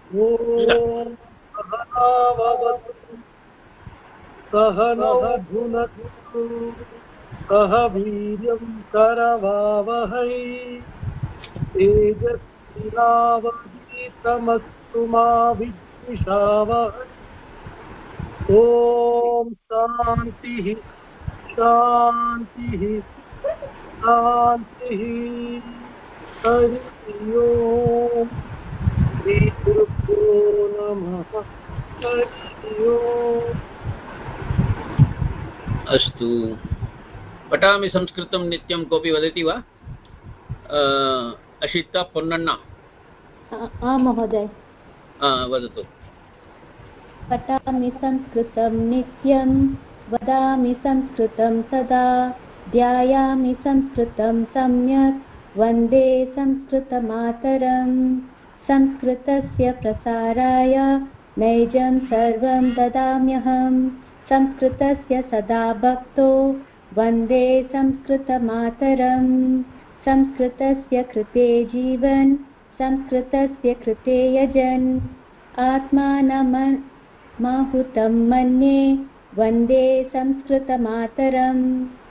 ॐ सहनाववतु सहनौ भुनक्तु सह वीर्यं करवावहै तेजस्विनावधीतमस्तु मा विद्विषावहै ॐ शान्तिः शान्तिः शान्तिः हरि ओम् श्रीगुरुभ्यो नमः हरि ओम् अस्तु पठामि संस्कृतं नित्यं कोऽपि वदति वा अशिता पोन्नण्ण महोदय वदतु पठामि संस्कृतं नित्यं वदामि संस्कृतं सदा ध्यायामि संस्कृतं सम्यक् वन्दे संस्कृतमातरम् संस्कृतस्य प्रसाराय नैजं सर्वं ददाम्यहं संस्कृतस्य सदा भक्तो वन्दे संस्कृतमातरम् संस्कृतस्य कृते जीवन् संस्कृतस्य कृते यजन् आत्मानमाहुतं मन्ये वन्दे संस्कृतमातरम्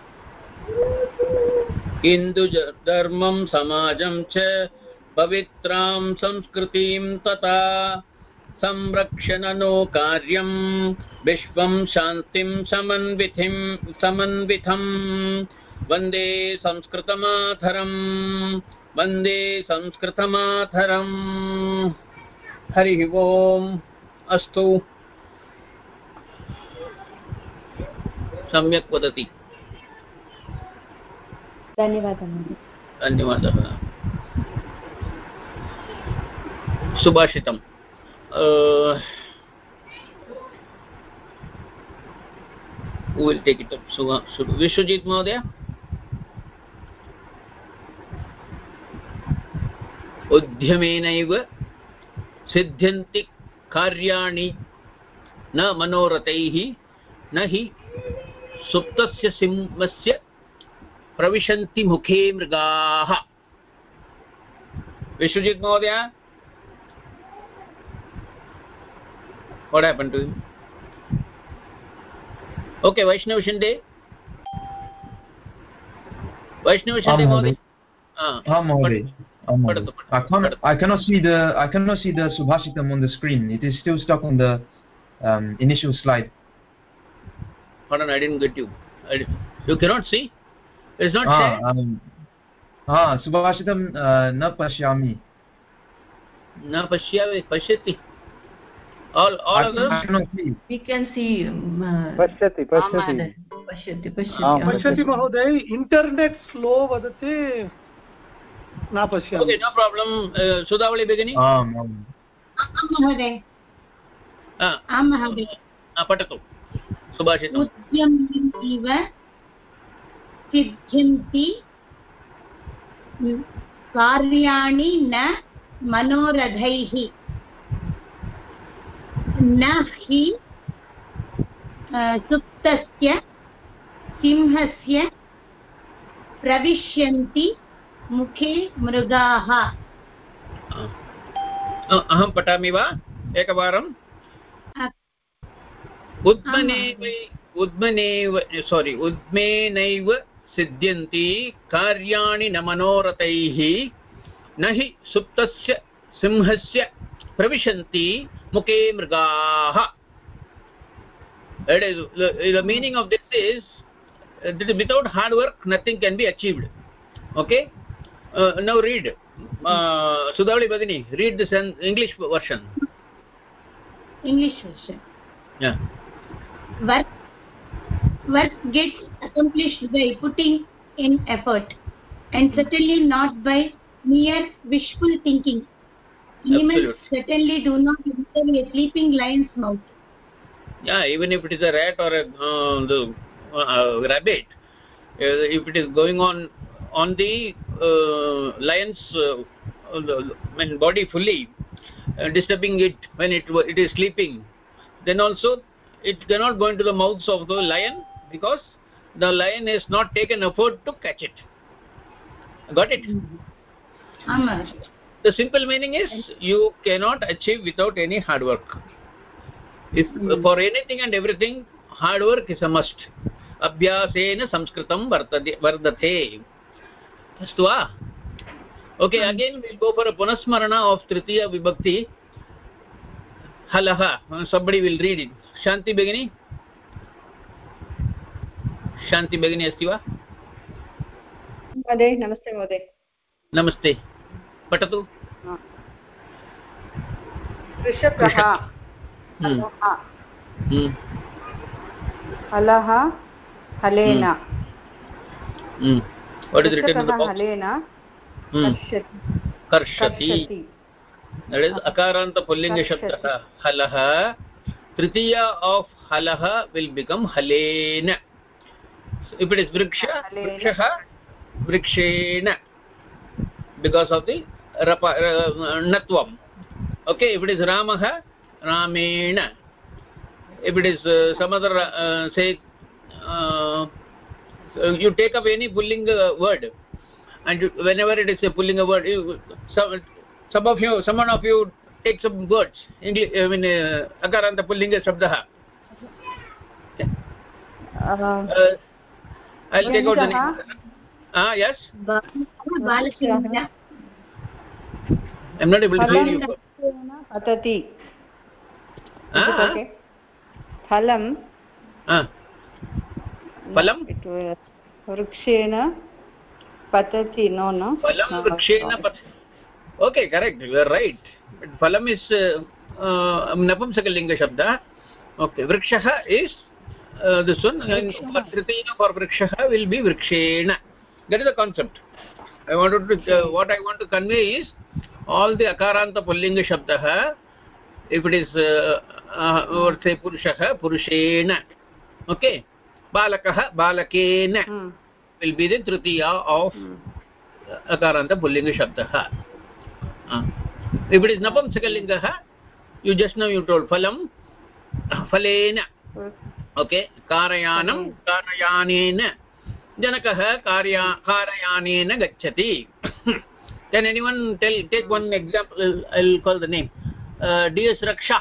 हिन्दु धर्मं समाजं च पवित्रां संस्कृतिं तथा संरक्षणनो कार्यं विश्वं शान्तिं समन्वितं वन्दे संस्कृतमातरम् वन्दे संस्कृतमातरम् हरिः ओम् अस्तु सम्यक् वदति धन्यवादः सुभाषितम् who will take it up? Vishwajit Mahodaya. उद्यमेनैव सिद्ध्यन्ति कार्याणि न मनोरथैः न हि सुप्तस्य सिंहस्य प्रविशन्ति मुखे मृगाः. Vishwajit Mahodaya, what happened to him? Okay, Vaishnav Shinde. Vaishnav Shinde Mahodaya. I cannot see the Subhashitam on the screen. It is still stuck on the initial slide. Hold on, I didn't get you. You cannot see? It's not shared. Subhashitam na pashyami. Na pashyati. All of them? I cannot see. We can see. पश्यति महोदय. Internet slow वदति न पश्यामि. Okay, no problem. Sudhavali Begini. महोदय. आं महोदय. पठतु सुभाषितम्. उद्यमेनैव सिद्ध्यन्ति कार्याणि न मनोरथैः न हि सुप्तस्य सिंहस्य प्रविशन्ति मुखे मृगाः. अहं पठामि वा एकवारम्? उद्मेनैव सिद्ध्यन्ति कार्याणि न मनोरथैः न हि सुप्तस्य सिंहस्य प्रविशन्ति मुखे मृगाः. The meaning of this is that without hard work nothing can be achieved. Okay, now read Sudhavali Bhagini, read this English version. Yeah. Work gets accomplished by putting in effort, and certainly not by mere wishful thinking. Demons certainly do not enter a sleeping lion's mouth. Yeah, even if it is a rat or a rabbit, if it is going on the lion's body fully, disturbing it when it is sleeping, then also it cannot go into the mouths of the lion because the lion has not taken effort to catch it. Got it? The simple meaning is you cannot achieve without any hard work. If for anything and everything, hard work is a must. Abhyasena samskritam vardate. Astu va? Okay, again we'll go for a punasmarana of Tritiya Vibhakti. Halaha. Somebody will read it. Shanti Begini. Shanti Begini asti va? महोदय नमस्ते महोदय नमस्ते पठतु कृषकः हलः हलेन कृषकः हलेन कर्षति that is akaranta pullinga shabdah halah. Tritiya of halah will become halena. If it is vriksha, vrikshaha, vrikshena, because of the natvam. Okay, if it is ramaha, ramena. If it is some other say you take up any pullinga word, and whenever it is a pullinga word, someone of you take some words, English, I mean akaranta pullinga shabdah. I'll take out the name. Yes. I'm not able to hear you. patati. Okay. Phalam. Phalam. Vrikshena patati. No. Phalam vrikshena patati. Okay, correct. You are right. But phalam is napumsakalinga shabda. Okay, vrikshaha is this one. Tritiya for vrikshaha will be vrikshena. That is the concept. What I want to convey is all the akaranta pullinga shabdah. If it is or say purushaha, purushena. Okay, balakaha, balakena will be the tritiya of akaranta pullinga shabdah. If it is napumsakalinga, you just now you told phalam, phalena. Okay, karayanam, karayanena. Janakah karayanena gacchati. Can anyone take one example? I'll call the name. DS Raksha.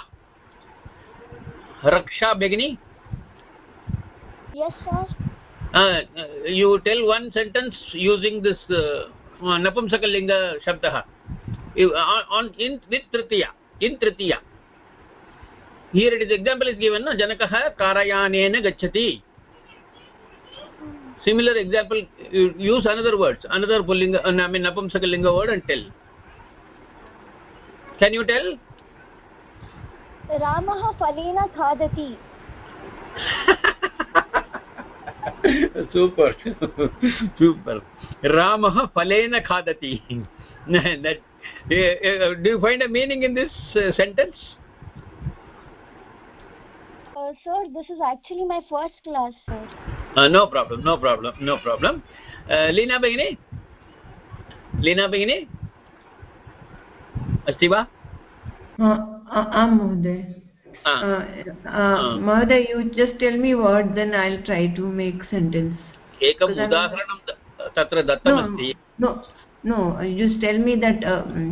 Raksha Begini. Yes, sir. You tell one sentence using this napumsakalinga shabdah. With Tritiya. In Tritiya. Here it is example is given. Janakah karayanena gacchati. Similar example, use another words, another pullinga, I mean napumsakalinga word and tell. Can you tell? Ramaha phalena khadati. Super. Super. Ramaha phalena khadati. Do you find a meaning in this sentence? Sir, this is actually my first class, sir. No problem. Leena Begini? Asti va? Mahoday. Mahoday, you just tell me word, then I'll try to make sentence. Ekam udaharanam tatra dattam asti. No, you just tell me that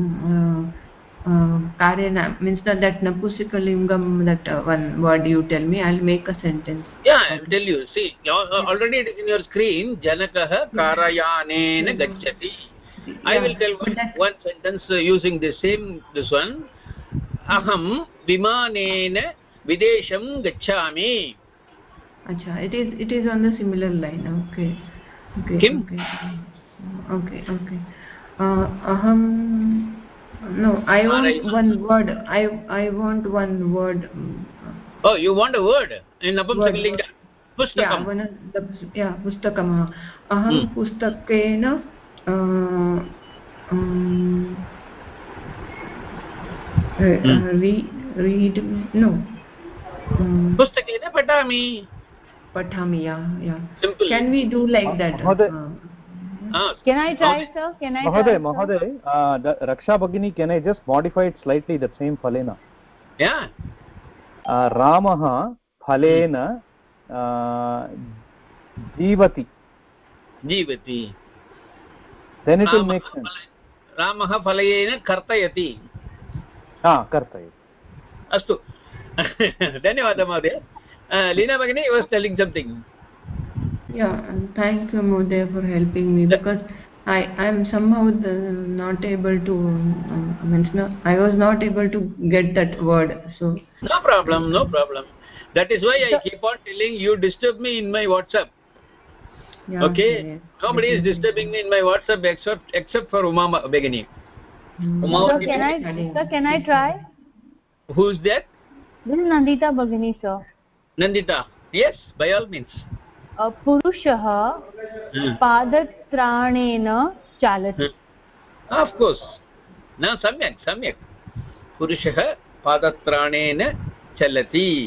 Karyana means that Napusikalingam, that one word you tell me, I'll make a sentence. Yeah, I'll tell you. See, already in your screen, Janakah Karayanena Gacchati. I will tell one sentence using this one. Aham Vimanena Videsham Gacchami. Acha, it is on the similar line. Okay. Kim? Okay. Aham. No, I want one word. I want one word. Oh, you want a word in Napumsakalinga? Pustakam. Yeah, pustakam. Aham pustakena read no. Pustakena patami. Yeah. Simple. Can we do like that? Can I try, sir? Mahoday, Raksha Bhagini, can I just modify it slightly, that same phalena? Yeah. Ramaha phalena jivati. Jivati. Then it will make sense. रामः फलयेन कर्तयति कर्तयति अस्तु धन्यवादः महोदय लीना भगिनी was telling something. Thank you Mohdaya for helping me, because I am somehow not able to I was not able to get that word, so no problem. That is why I keep on telling you, disturb me in my WhatsApp. Okay, nobody is disturbing me in my WhatsApp except for Uma Begini. Sir, can I try? Who is that? This is Nandita Bhagini, sir. Nandita, yes, by all means. पुरुषः पादत्राणेन चालति. Of course. No, सम्यक्. पुरुषः पादत्राणेन चलति.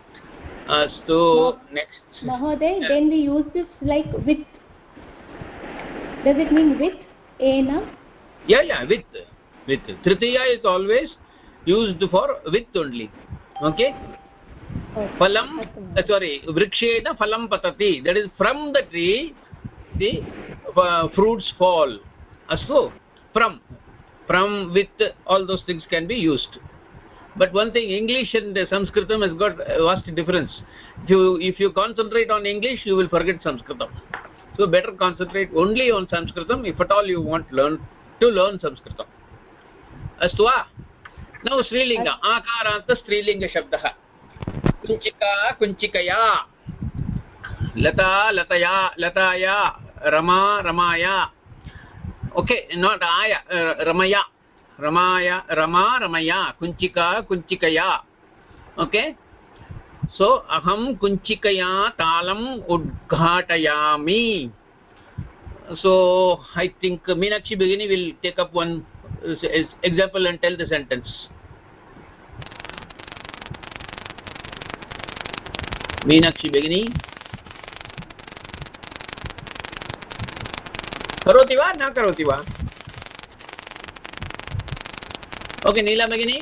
Astu, next. Mahoday, then we use this like with. Does it mean with? Ena? Yeah, with. Tritiya is always used for with only. Okay? Phalam, vrikshena phalam patati. That is, from the tree, the fruits fall. Astu, from, with, all those things can be used. But one thing, English and Sanskritam has got a vast difference. If you concentrate on English, you will forget Sanskritam. So better concentrate only on Sanskritam if at all you want to learn Sanskritam. Astu va? Now Srilinga, Akaranta Srilinga Shabdaha. Kunchika, Kunchikaya, Lata, Lataya, Lataya, Rama, Ramaya. Okay, not Aya, Ramaya. Rama, Ramaya, Kunchika, Kunchikaya. Okay? So, Aham Kunchikaya Talam Udghatayami. So, I think Meenakshi Begini will take up one example and tell the sentence. Meenakshi Begini. Karoti va? Na karoti va? Okay, Neela Begini.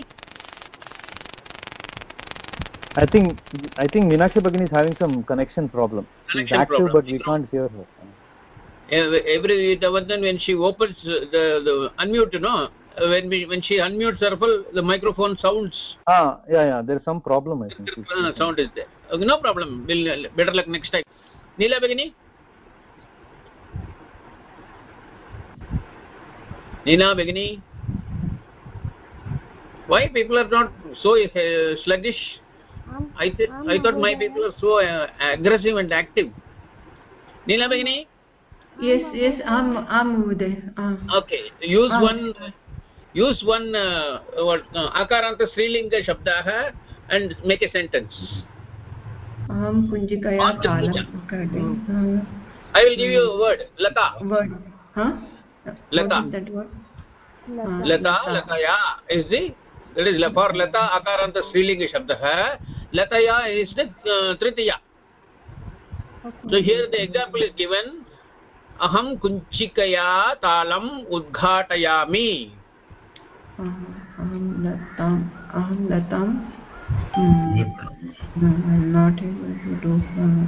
I think Meenakshi Bhagini is having some connection problem. She's active, but we can't hear her. Every when she opens the unmute, when she unmutes her, the microphone sounds. Yeah. There's some problem, I think. Sound is there. Okay, no problem. We'll better luck next time. Neela Begini. Neela Begini. Why people are not so sluggish? I thought my people are so aggressive and active. Neela Begini? Yes, I'm there. Okay, use one Akaranta Srilinga Shabdaha and make a sentence. Aham Kunchikaya Talam. I will give you a word. Lata. Word. Huh? Lata. What is that word? Lataya is that is for Lata Akaranta Srilinga Shabdaha. Lataya is the Tritiya. So here the example is given. Aham Kunchikaya Talam Udghatayami. Aham Latam. I'm not able to do.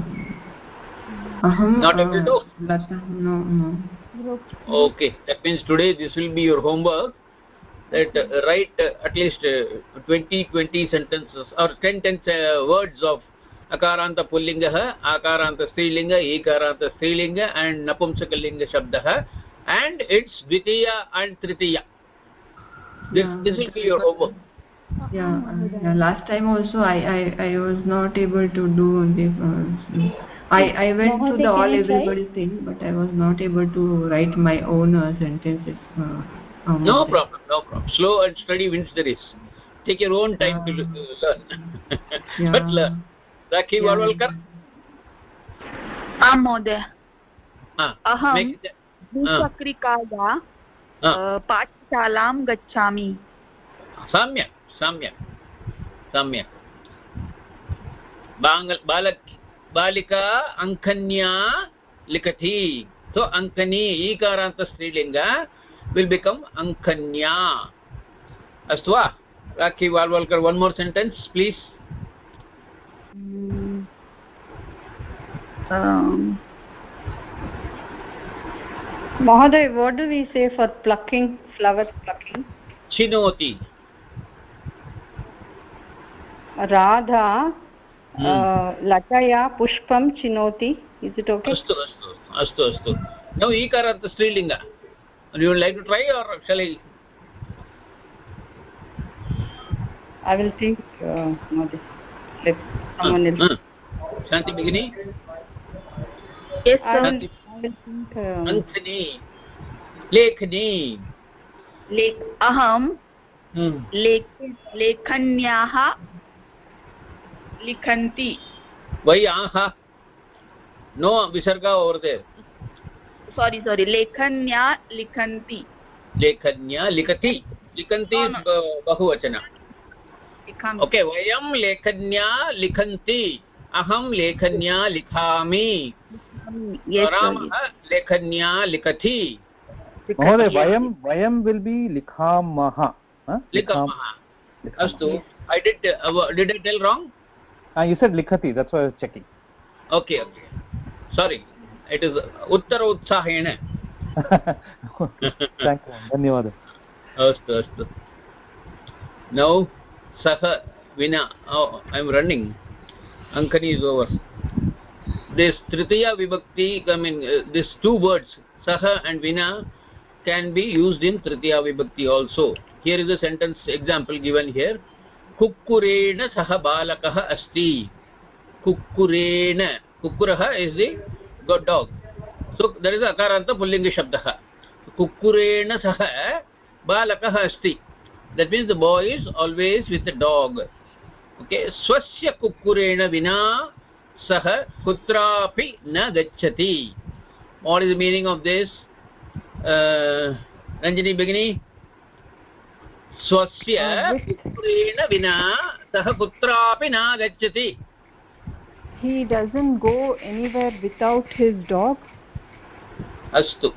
Not able to? Latam. No. Okay, that means today this will be your homework. That write at least 20 sentences or 10 words of Akaranta Pullinga, Akaranta Strilinga, Ekaranta Strilinga and Napumsakalinga Shabdaha and its Dvitiya and Tritiya. This will be your homework. Yeah, last time also I was not able to do the I went to the all everybody thing, but I was not able to write my own sentences. No problem. Slow and steady wins the race. Take your own time to learn. But learn. Rakhi Walwalkar? Mohdaya. Aham द्विचक्रिकाया पाठशालां गच्छामि. Samyak. Balika Ankanya Likati. So Ankani, Ikaranta Strilinga will become Ankanya. Astva. Rakhi Walwalkar, one more sentence, please. Mahoday, what do we say for plucking, flower plucking? Chinoti. Radha Lataya Pushpam Chinoti. Is it okay? Astu. Now Ikara the Strilinga. You would like to try or shall I? I will think. Let someone else. Shanti Begini? Yes, sir. I will think. Anthony. Lekhani. Aham. Lekhanyaha likhanti. Why aha? No visarga over there. Sorry. Lekhanya likhanti. Lekhanya likati. Likanti is bahuvachana. Okay, vayam lekhanya likhanti. Aham lekhanya likhami. Yes, Ramah lekhanya likati. Mahoday, vayam will be likhamaha. Likhamaha. Astu. I did I tell wrong? You said likhati, that's why I was checking. Okay. Sorry. It is uttara utsahena. Thank you. Dhanyawad. Astu. Now saha vina. Oh, I am running. Ankani is over. This tritiya vibhakti, these two words saha and vina can be used in tritiya vibhakti also. Here is a sentence example given here. Kukkurena saha balakah asti. Kukkurena. Kukkuraha is the good dog. So there is a akaranta pullinga shabdaha. Kukkurena saha balakah asti. That means the boy is always with the dog. Okay. Swasya kukkurena vina saha kutrapi na gacchati. What is the meaning of this? Ranjini Begini? Swasya kukkurena vina saha kutrapi na gacchati. He doesn't go anywhere without his dog. Astu.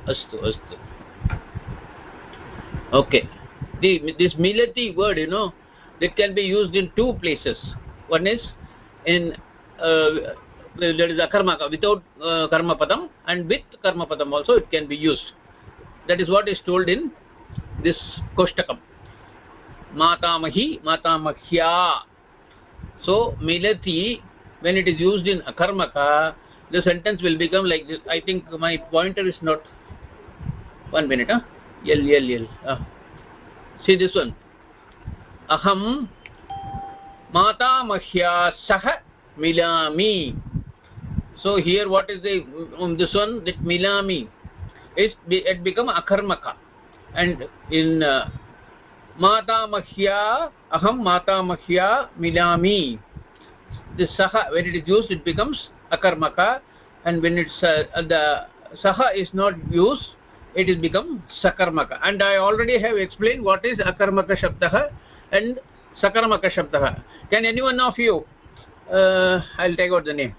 Okay. This milati word, it can be used in two places. One is in there is akarmaka without karma padam, and with karma padam also it can be used. That is what is told in this koshtakam. Matamahi, matamahya. So milati, when it is used in akarmaka, the sentence will become like this. I think my pointer is not. 1 minute. Yell. See this one. Aham matamahya saha milami. So here what is the this one? That milami. It become akarmaka. And in matamahya, aham matamahya milami. This saha, when it is used, it becomes akarmaka, and when it's the saha is not used, it is become sakarmaka. And I already have explained what is akarmaka shabdaha and sakarmaka shabdaha. Can anyone of you? I'll take out the name.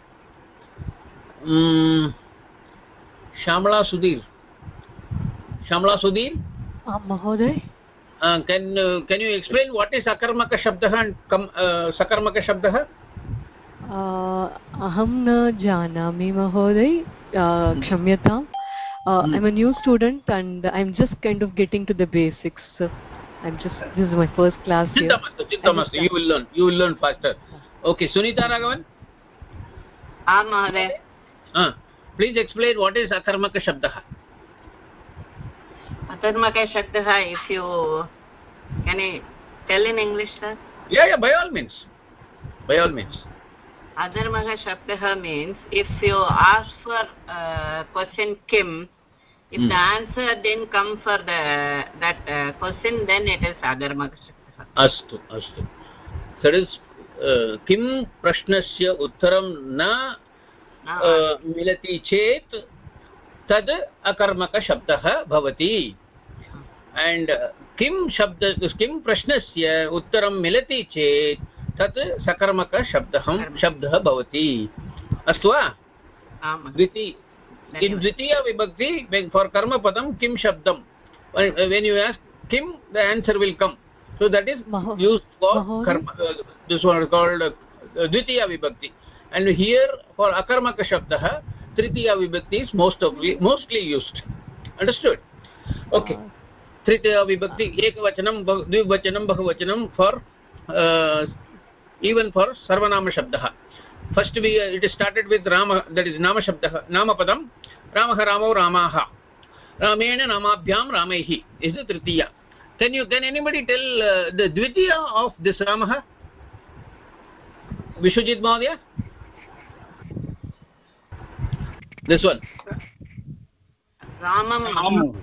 Shamla Sudhir. Mahoday. Can you explain what is akarmaka shabdaha and sakarmaka shabdaha? Aham na janami Mahoday. Kshamyatam. I'm a new student and I'm just kind of getting to the basics. This is my first class here. Chittamastu. You will learn faster. Okay, Sunita Raghavan. Mahoday. Please explain what is akarmaka shabdaha. Akarmaka shabdaha, if you can you tell in English, sir? Yeah, by all means. Akarmaka shabdaha means if you ask for question kim, if the answer didn't come for that question, then it is akarmaka shabdaha. Astu. That is kim prashnasya uttaram na milati chet tad akarmaka shabdaha bhavati. And kim prashnasya uttaram milati chet tad sakarmaka shabdaha bhavati. Astu va? In Dvitiya Vibhakti, for karma padam kim shabdam. When you ask kim, the answer will come. So that is used for karma. This one is called Dvitiya Vibhakti. And here for akarmaka shabdaha, Tritiya Vibhakti is mostly used. Understood? Okay. Tritiya vibhakti ekavachanam dvivachanam bahuvachanam for even for sarvanama shabdah. First it is started with Rama, that is nama shabdah, nama padam. Ramah Ramo Ramaha. Ramena namabhyam Ramaihi is the tritiya. Can anybody tell the dvitiya of this Ramah? Vishwajit Mahodaya? This one. Ramam.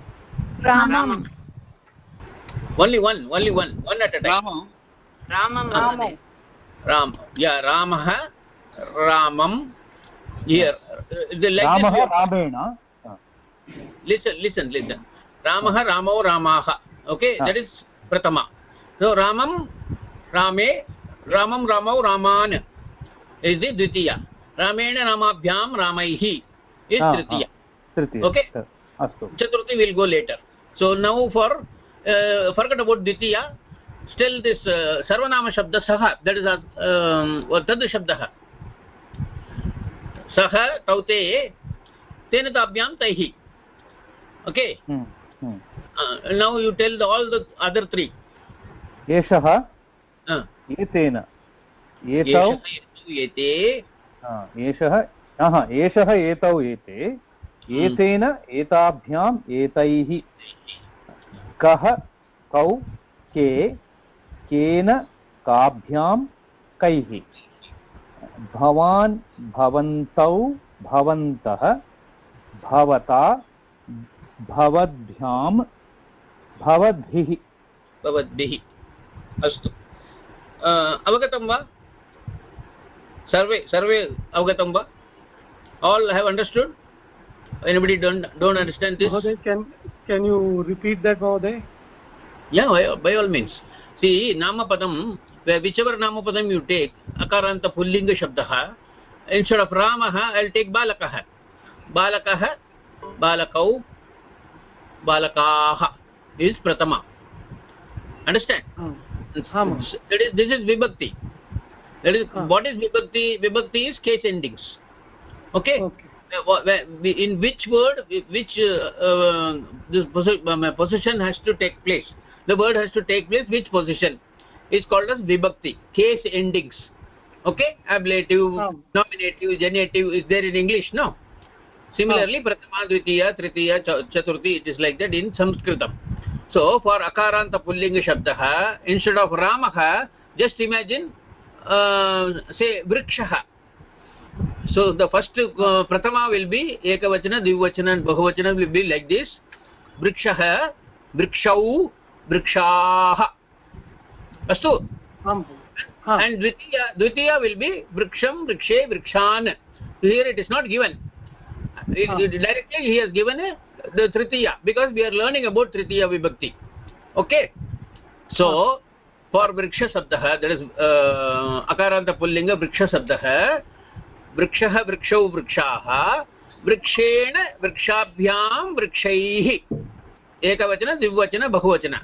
Only one at a time. Ramam. Ram. Yeah, Ramah, Ramam. Here, like Ramah, Ramena. Listen. Ramah, Ramo, Ramaha. Okay, that is Pratama. So Ramam, Rame, Ramam, Ramo, Raman is the Dvitiya. Ramena Namabhyam Ramaihi is Tritiya. Okay? Chaturthi will go later. So now forget about Dvitiya. Still this Sarvanama Shabda Saha, that is Tad Shabdaha. Saha Taute Tena Tabhyam Taihi. Okay? Now you tell all the other three. Eshaha Etena. Etau Ete. Eshaha Etau Ete. Etena Etabhyam Etaihi. Kaha Kau Ke Kena Kabhyam Kaihi. Bhavan Bhavantau Bhavantah Bhavata Bhavadbhyam Bhavadbhihi. Astu. Avagatam va? Survey avagatam va? All have understood? Anybody don't understand this? Mahoday, can you repeat that, Mahoday? Yeah, by all means. See, Namapadam, whichever Namapadam you take, Akaranta Pullinga Shabdaha, instead of Ramaha, I'll take Balakaha. Balakaha, Balakau, Balakaha is Pratama. Understand? This is Vibhakti. That is, what is Vibhakti? Vibhakti is case endings. Okay? In which word, which this position has to take place. The word has to take place, which position is called as Vibhakti, case endings. Okay? Ablative, nominative, genitive is there in English? No. Similarly, Pratama, Dvitiya, Tritiya, Chaturthi, it is like that in Sanskritam. So, for Akaranta Pullinga Shabdaha, instead of Ramaha, just imagine, say, Vrikshaha. So, the first Pratama will be Ekavachana, Dvivachana and Bahuvachana will be like this. Vrikshaha, Vrikshau, Vrikshaha. Astu? And Dvitiya will be Vriksham, Vrikshe, Vrikshan. Here it is not given. Directly he has given the Tritiya, because we are learning about Tritiya Vibhakti. Okay? So, for Vriksha Sabdaha, that is Akaranta Pullinga Vriksha Sabdaha, Vrikshaha, Vrikshau, Vrikshaha, Vrikshena, Vrikshabhyam, Vrikshaihi. Ekavachana, Divvachana, Bahuvachana.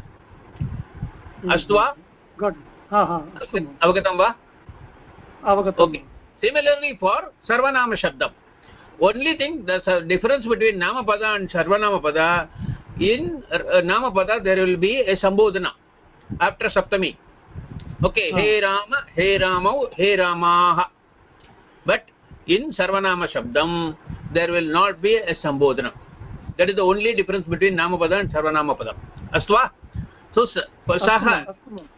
Astva? Good. Avagatam va? Avagatam. Okay. Similarly for Sarvanama Shabdam. Only thing, the difference between Namapada and Sarvanama Pada, in Namapada there will be a Sambodhana after Saptami. Okay, He Rama, He Ramau, He Ramaha. But in Sarvanama Shabdam, there will not be a Sambodhana. That is the only difference between Namapada and Sarvanama Pada. Astva? So, Saha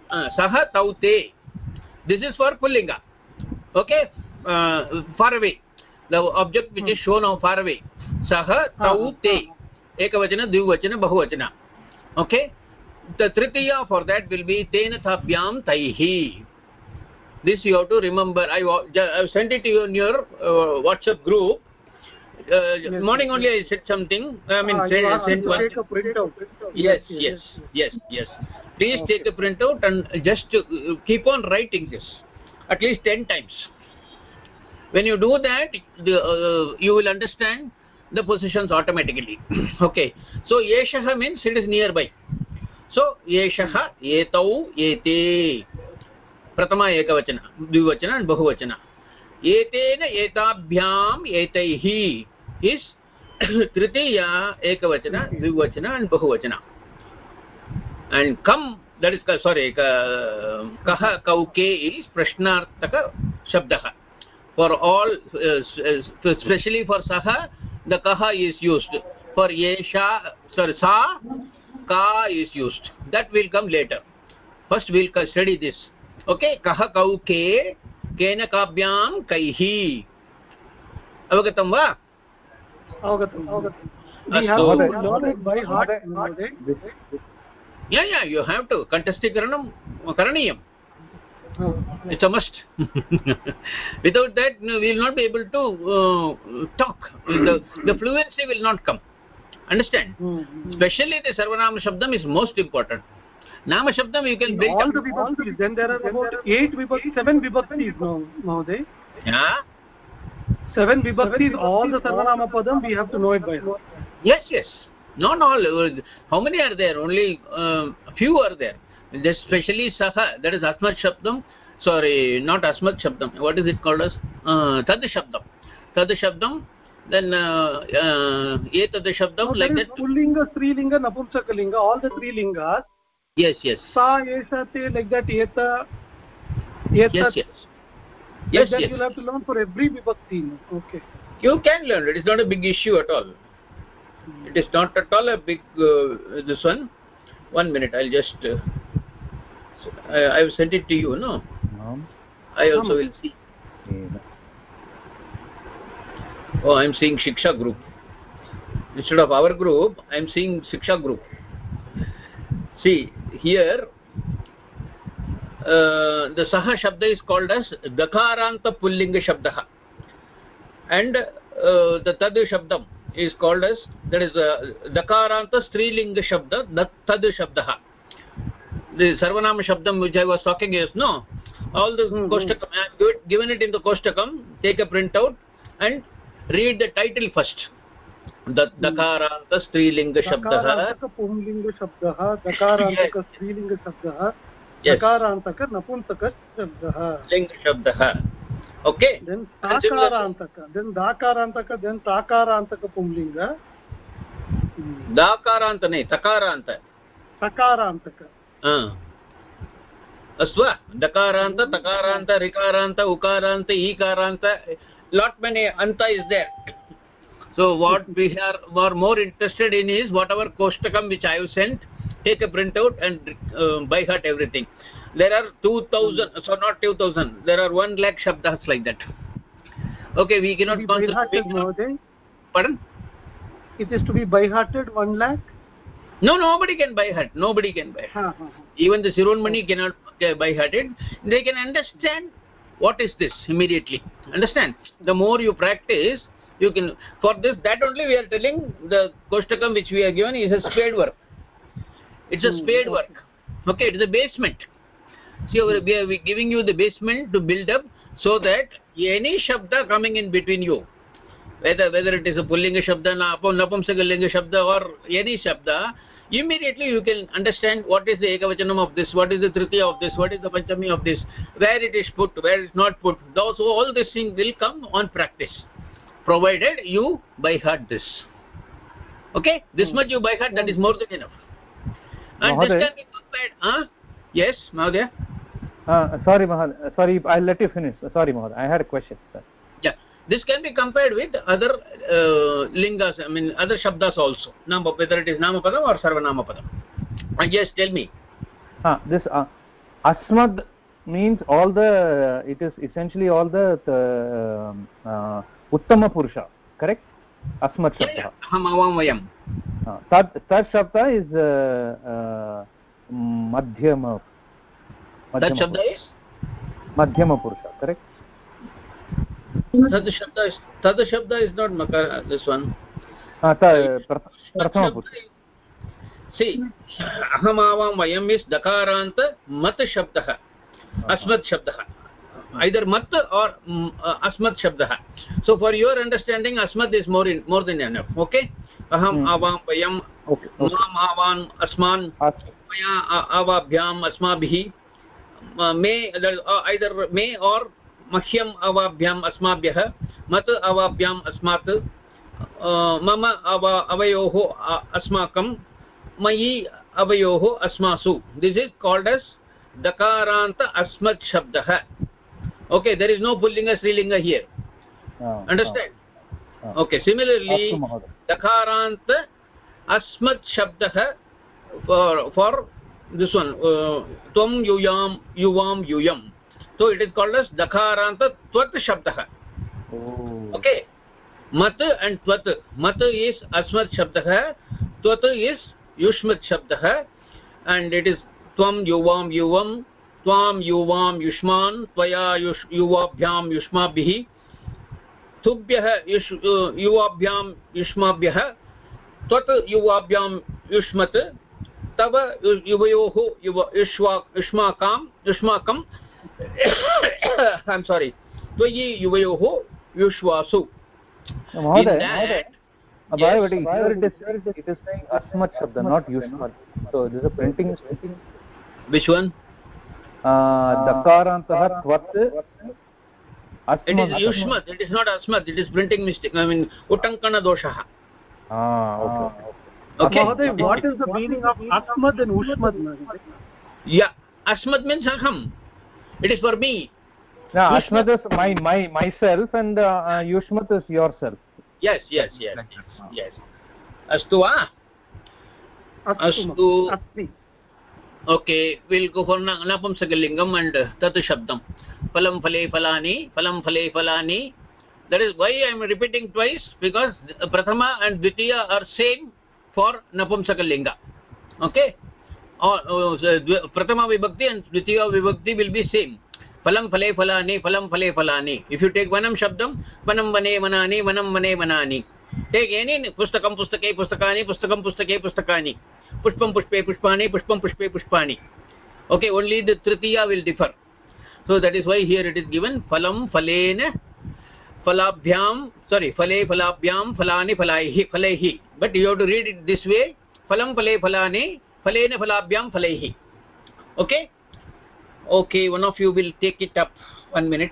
Taute. This is for Pullinga. Okay? Far away. The object which is shown now far away. Saha Taute. Ekavachana, Dvivachana, Bahuvachana. Okay? The Tritiya for that will be Tena Thabhyam Taihi. This you have to remember. I have sent it to you in your WhatsApp group. Morning only I said something. I mean, sent one. Take a printout. Yes. Please take a printout and just keep on writing this at least 10 times. When you do that, you will understand the positions automatically. Okay. So, Yeshaha means it is nearby. So, Yeshaha, Etau, Ete. Pratama Ekavachana, Dvivachana and Bahuvachana. Etena Etabhyam Etaihi is Tritiya, Ekavachana, Dvivachana and Bahuvachana. And kam, that is, sorry, kaha, kauke is prashnartaka shabdaha. For all, especially for saha, the kaha is used. For yesha, sorry, sa, ka is used. That will come later. First we'll study this. Okay, kaha kauke, kena kabhyam kaihi. Avagatam va? Avagatam. We have to learn it by heart. Yeah, you have to. Contestikaranam karaniyam. It's a must. Without that, we will not be able to talk. The fluency will not come. Understand? Especially the Sarvanama Shabdam is most important. Nama Shabdam you can build all the vibhaktis. Then there are about 7 vibhaktis now, Mahoday. Yeah. 7 vibhaktis, all the Sarvanama Padam, we have to know it by heart. Yes. Not all. How many are there? Only a few are there. Especially Saha, that is Asmat Shabdam. Sorry, not Asmat Shabdam. What is it called as? Tad Shabdam. Tad Shabdam. Then Etad Shabdam. Like that. Pullinga, Strilinga, Napumsakalinga, all the 3 lingas. Yes. Sa, Esha, Te, like that, Eta. Yes. Like that you'll have to learn for every vibhakti. Okay. You can learn it. It's not a big issue at all. It is not at all a big this one. 1 minute, I'll just I have sent it to you, no? I also will see. Oh, I'm seeing Shiksha group. Instead of our group, I'm seeing Shiksha group. See, here the Saha Shabda is called as Dakaranta Pullinga Shabdaha. And the Tad Shabdam is called as, that is Dakaranta Strilinga Shabda, Tad Shabdaha. The Sarvanama Shabdam which I was talking is, no, all the Kostakam, I have given it in the Kostakam, take a printout and read the title first. Dakaranta Strilinga Shabdaha. Dakarantaka Pumlinga Shabdaha, Dakarantaka Strilinga Shabdaha, Dakarantaka Napumsaka Shabdaha. Linga Shabdaha. Okay. Then Dakarantaka, then Dakarantaka, then Takarantaka Pumlinga. Dakaranta nahi, Takaranta. Takarantaka. Aswa, Dakaranta, Takaranta, Rikaranta, Ukaranta, Ikaranta, lot many anta is there. So what we are more interested in is whatever Kostakam which I have sent, take a printout and by heart everything. There are 2,000, so not 2,000, there are 1 lakh Shabdas like that. Okay, we cannot concentrate. Pardon? It is to be by-hearted, 1 lakh? No, nobody can by heart. Nobody can by heart. Even the Sirunmani cannot by hearted. They can understand what is this immediately. Understand? The more you practice, you can. For this, that only we are telling the Kostakam which we are given is a spade work. It's a spade work. Okay, it is a basement. See, we are giving you the basement to build up so that any Shabda coming in between you, whether it is a Pullinga Shabda, Napumsakalinga Shabda or any Shabda, immediately you can understand what is the Ekavachanam of this, what is the Tritiya of this, what is the Panchami of this, where it is put, where it is not put. So all these things will come on practice, provided you by heart this. Okay? This much you by heart, that is more than enough. And this can be compared. Yes, Mahodaya? Sorry, Mahodaya. Sorry, I'll let you finish. Sorry, Mahodaya. I had a question, sir. Yeah. This can be compared with other lingas, I mean other shabdas also. Whether it is Namapadam or Sarvanamapadam. Yes, tell me. This Asmad means all the, it is essentially all the Uttama Purusha, correct? Asmad Shabda. Aham avam vayam. Tad Shabda is Madhyama. That Shabda is? Madhyama Purusha, correct? Tad Shabda is not Makara, this one. Prathama Purusha. See, Aham avam vayam is Dakaranta Mat Shabdaha. Asmat Shabdaha. Either Mat or Asmat Shabdaha. So for your understanding, Asmat is more than enough. Okay? Aham avam vayam. Mam avan asman. Maya avabhyam asmabhi. May either may or Mahyam avabhyam asmabhyah. Mat avabhyam asmat. mama avayoho asmakam, mayi avayoho asmasu. This is called as dakaranta asmat shabdah. Okay, there is no pullinga strilinga here. Understand? Okay, similarly dakaranta asmat shabdah for this one tvam yuyam yuvam yuyam, so it is called as dakaranta twat shabdah. Okay, mat and twat. Mat is asmat shabdah, twat is yushmat shabdah, and it is tvam yuvam yuvam, tvam yuvam yushman, tvaya yuvabhyam yushmabhihi, tubhyah yuvabhyam yushmabhyah, twat yuvabhyam yushmat, tava yuvayoho yushmakam I'm sorry, tvayi yuvayoho yushvasu. Here it is saying asmat shabda, not yushmat. So this is a printing mistake. Which one? Dakarantah twat. It is yushmat, it is not asmat, it is printing mistake. I mean utankana dosha. Okay. Mahoday, what is the meaning of asmad and ushmad? Yeah, asmad means aham. It is for me. Yeah, asmad is myself, and yushmat is yourself. Yes. Astu va? Astu. Okay, we'll go for napamsakalingam and tatu shabdam. Phalam phale phalani. That is why I am repeating twice, because prathama and dvitiya are same for napamsakalinga. Okay, prathama vibhakti and dvitiya vibhakti will be same. Phalam phale phalani. If you take vanam shabdam, vanam vane vanani. Take any pustakam pustake pustakani, pustakam pustake pustakani, pushpam pushpe pushpani. Okay, only the tritiya will differ. So that is why here it is given phalam phalena phalabhyam, phale phalabhyam phalani phalaihi. But you have to read it this way: phalam phale phalani phalena phalabhyam phalaihi. Okay, one of you will take it up. 1 minute.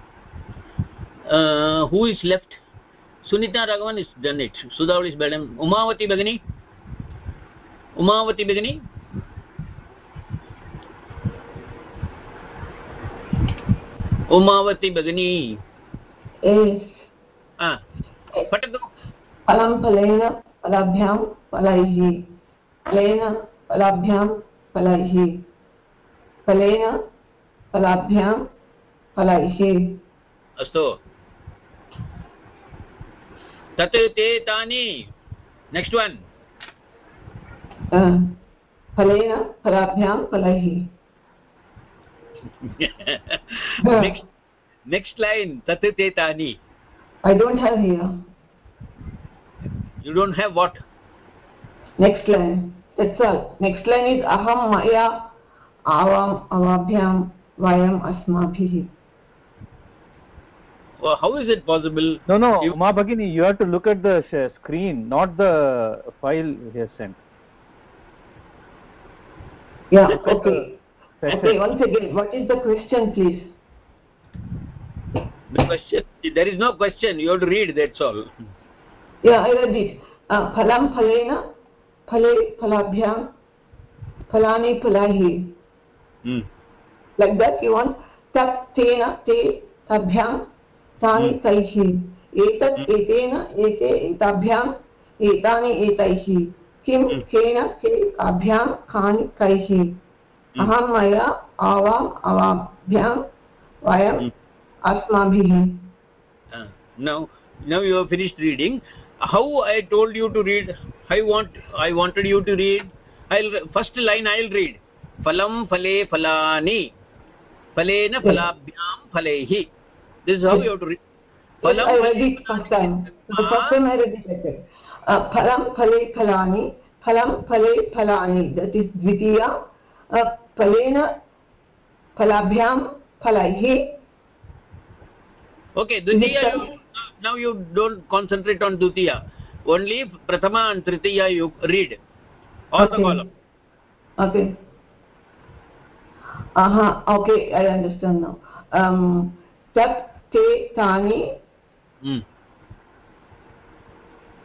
Who is left? Sunita Raghavan is done it. Sudhavali is better. Umavati Begani. Yes. Patadu. Phalam phalena phalabhyam phalaihi. Phalena phalabhyam phalaihi. Phalena phalabhyam phalaihi. Astu. Tatu te tani. Next one. Phalena phalabhyam phalaihi. Next line. Tatu te tani. I don't have here. You don't have what? Next line. That's all. Next line is aham maya avam avabhyam vayam asmabhihi. Well, how is it possible? No, Uma Bhagini, you have to look at the screen, not the file he has sent. Yeah, okay. Okay, once again, what is the question, please? The question, there is no question, you have to read, that's all. Yeah, I read it. Phalam phalena phale phalabhyam phalani phalaihi. Like that you want. Tat tena te tabhyam tani taihi. Etat etena ete etabhyam etani etaihi. Kim kena ke abhyam khani kaihi. Aham maya avam avabhyam vayam asmabhihi. Now you have finished reading. How I told you to read? I wanted you to read. First line I'll read. Phalam phale phalani. Phalena phalabhyam phalaihi. This is how you have to read. Phalam I read it first time. The first time I read it like that. Phalam phale phalani. Phalam phale phalani. That is dvitiya. Phalena phalabhyam phalaihi. Okay, dvitiya. Now you don't concentrate on dvitiya. Only prathama and tritiya you read. All the columns. Okay. Okay, I understand now. Tat te tani.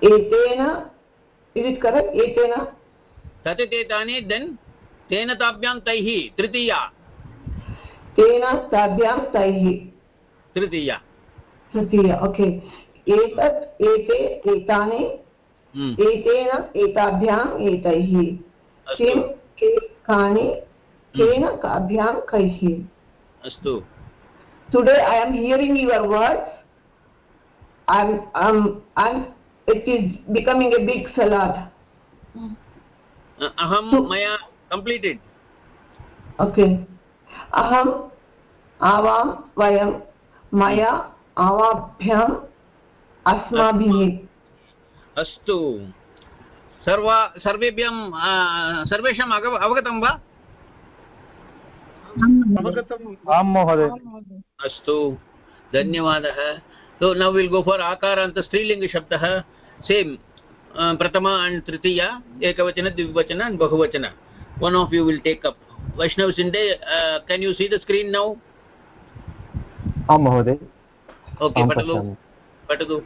etena, is it correct? Etena? Tatatetaani, then tena tabhyam taihi, tritiya. Tena tabhyam taihi. Tritiya. Tritiya, okay. Etat, ete, etane, etena, etabhyam, etaihi. Kim, ke, kani, kena, kabhyam, kaihi. Astu. Today I am hearing your words. It is becoming a big salad. Aham maya completed. Okay. Aham avam vayam maya avabhyam asmabhihi. Astu. Sarvebhyam sarvesham avagatam va? आम महोदय. Astu. Dhanyavadah. So now we'll go for akaranta strilinga shabdah. Same. Pratama and Tritiya, Ekavachana, Dvivachana and Bahuvachana. One of you will take up. Vaishnav Sinde, can you see the screen now? आम महोदय. Okay, Patalu.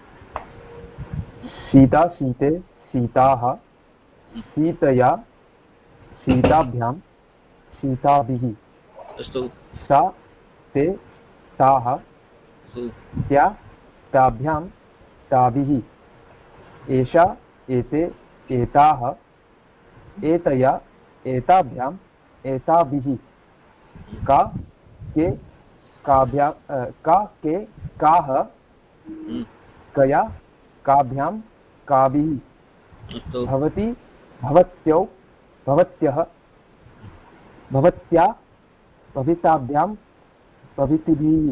Sita सीते सीताः सीतया सीताभ्यां सीताभिः. अस्तु. सा ते ताः त्या ताभ्यां ताभिः. एषा एते एताः एतया एताभ्याम् एताभिः. का के काभ्यां का के काः कया काभ्यां काभिः. भवति भवत्यौ भवत्यः भवत्या भविताभ्यां भवितिभिः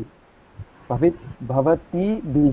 भवतीभिः.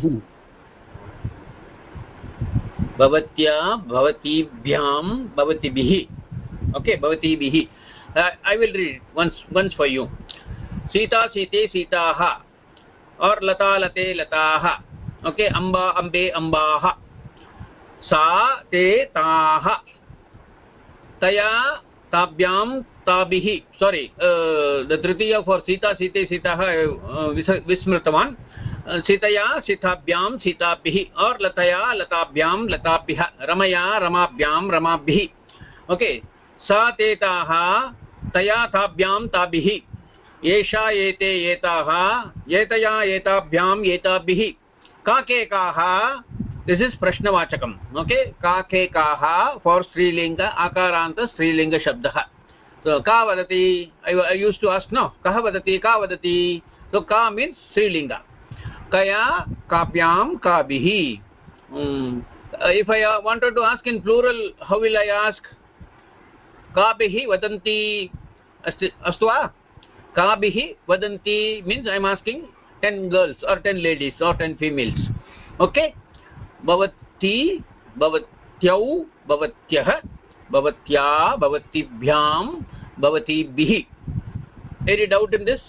Bhavatya, Bhavatibhyam, Bhavatibihi. Okay, Bhavatibihi. I will read it once for you. Sita, Site, Sitaha. Or Lata, Late, Lataha. Okay, Amba, Ambe, Ambaha. Sa, Te, Taha. Taya, Tabhyam, Tabihi. Sorry, the Tritiya for Sita, Site, Sitaha, Vismritavan. Sitaya sitabhyam sitabhihi or lataya latabhyam latabhiha. Ramaya ramabhyam ramabhihi. Okay. Sa tetaha taya tabhyam tabihi. Yesha yete yetaha yetaya yetabhyam yetabhihi. Ka ke kaha. This is prashnavachakam. Okay. Ka ke kaha for Strilinga akaranta Strilinga shabdaha. So ka vadati. I used to ask no. Kaha vadati ka vadati. So ka means Strilinga. Kaya kapyam kabihi. If I wanted to ask in plural, how will I ask? Kabihi vadanti astva. Kabihi vadanti means I am asking 10 girls or 10 ladies or 10 females. Okay? Bhavati, bhavatyau, bhavatyah, bhavatya, bhavatibhyam, bhavatibihi. Any doubt in this?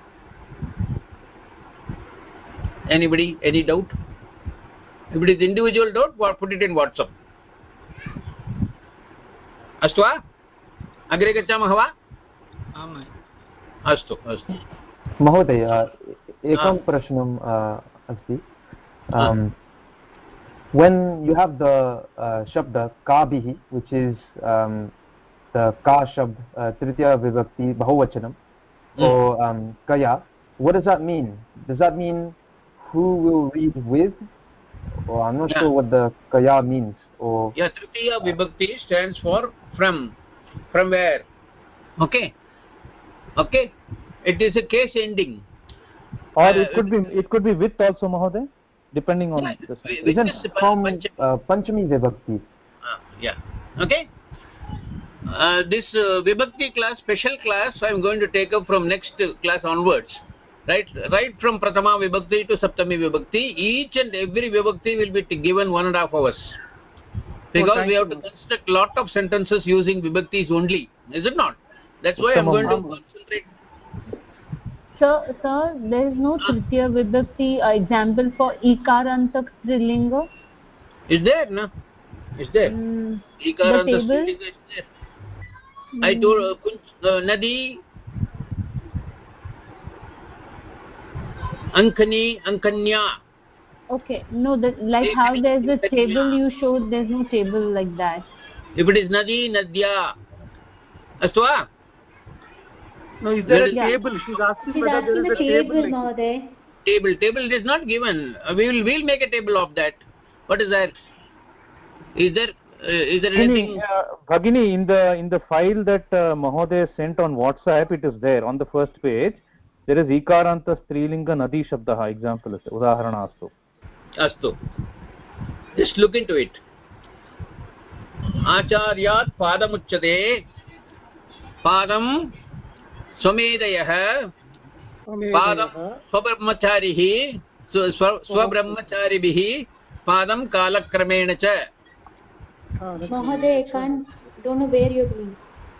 Anybody? Any doubt? If it is individual doubt, put it in WhatsApp. Astu va? Agre gachamah va? Astu. महोदय एकं प्रश्नम् अस्ति. When you have the shabda kabihi, which is the ka shabd tritiya vibhakti bahuvachanam, or kaya, what does that mean? Does that mean who will read with? Or I'm not sure what the kaya means. Or tritiya vibhakti stands for from where. Okay. It is a case ending. Or it could be with also, Mahoday, depending on the isn't from Panchami Vibhakti. Okay. This Vibhakti class, special class, I am going to take up from next class onwards. Right from Pratama Vibhakti to Saptami Vibhakti, each and every Vibhakti will be given 1.5 hours. Because we have to construct lot of sentences using Vibhaktis only. Is it not? That's why I am going to concentrate. Sir, there is no Tritiya Vibhakti example for Ikarantak Strilinga? Is there, no? Is there? Ikarantak Strilinga is there. I told Nadi, Ankani, Ankanya. Okay, no, like how there's a table you showed, there's no table like that. If it is nadi, nadya. Astu va? No, is there a table? She's asking whether there is a table. Table is not given. We'll make a table of that. What is that? Is there anything? Bhagini, in the file that Mahoday sent on WhatsApp, it is there on the first page. There is ikaranta strilinga nadi shabdah example asti udaharana astu. Just look into it. Acharyat padamuchyate padam swamedayah padam swabrahmacharihi swabrahmacharibhi padam kalakramena cha. Mahoday, I don't know where you're going.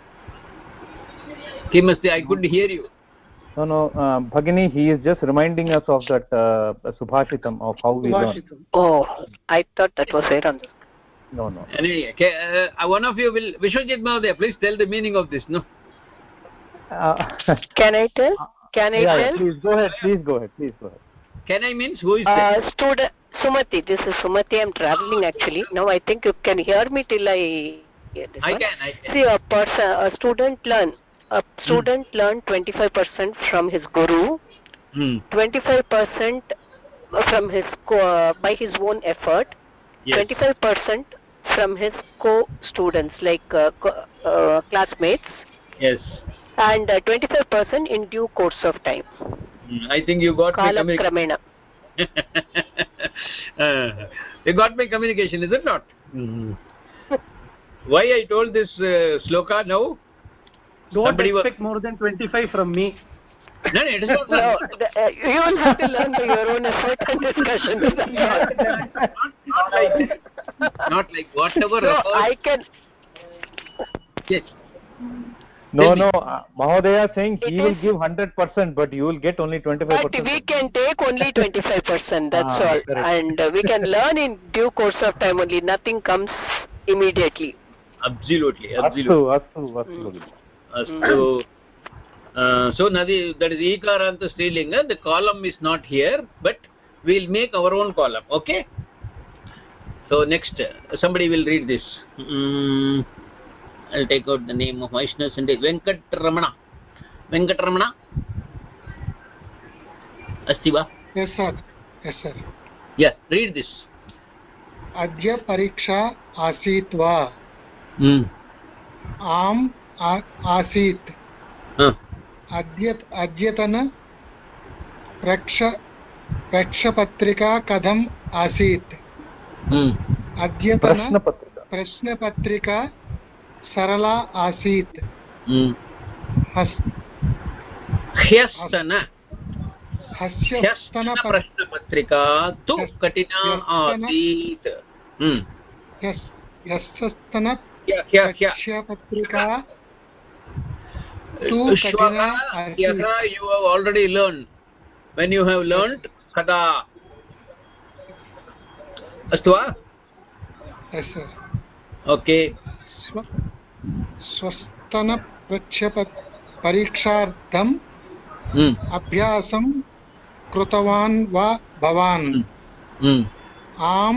Kimasti, I couldn't hear you. No, Bhagini, he is just reminding us of that Subhashitam, of how we learn. Oh, I thought that was there on the... No. Anyway, one of you will... Vishwajit Mahoday, please tell the meaning of this, no? Can I tell? Can I tell? Please go ahead. Can I means who is there? Student Sumati. This is Sumati. I'm traveling actually. Now I think you can hear me till I hear this one. I can. See, a student learn 25% from his guru, 25% from his by his own effort, 25% from his co-students like classmates. Yes. And 25% in due course of time. I think you got my communication. You got my communication, is it not? Why I told this sloka now? Don't expect more than 25 from me. No, it is not. No, you will have to learn by your own effort and discussion. Not like whatever. No, I can. Yes. No, Mahodaya saying he will give 100%, but you will get only 25%. But we can take only 25%, that's all. Correct. And we can learn in due course of time only. Nothing comes immediately. Absolutely. Astu. So Nadi, that is Ikaranta Strilinga. The column is not here, but we'll make our own column. Okay. So next, somebody will read this. I'll take out the name of Vaishnava Sundari. Venkatramana. Asti va? Yes, sir. Yeah, read this. Adya pariksha asit va. Am asit. Adyatana prakshapatrika kadam asit. Adyatana prashnapatrika sarala asit. Hyastana prashnapatrika tu katina asit. Hyastana prashnapatrika tu katina asit. You have already learned. When you have learned kada. Astu va? Yes, sir. Okay. Swastana parikshartham abhyasam krutavan va bhavan. Am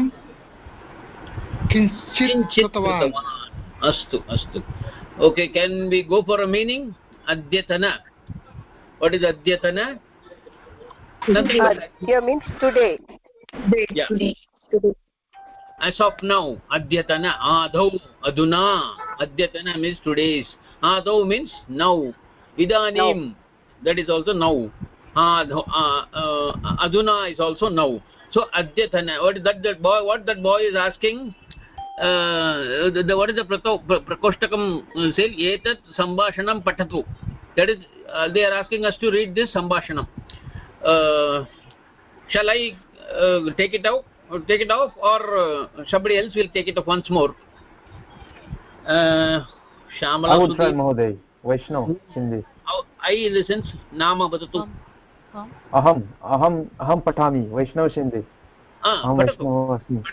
kinchit krutavan. Astu. Okay, can we go for a meaning? Adyatana. What is Adyatana? Adya means today. Yeah. Today. As of now, Adyatana, Adau, Aduna. Adyatana means today's. Adau means now. Idanim, that is also now. Aduna is also now. So Adyatana, what that boy is asking? What is the Prakoshtakam say? Etat Sambhashanam Patatu. That is, they are asking us to read this Sambhashanam. Shall I take it off, or somebody else will take it off once more? Shamala I would try Mahoday. Vaishnav Shinde. I in the sense Nama Badatu. Aham Patami. Vaishnav Shinde. Aham Vaishnav Asmi.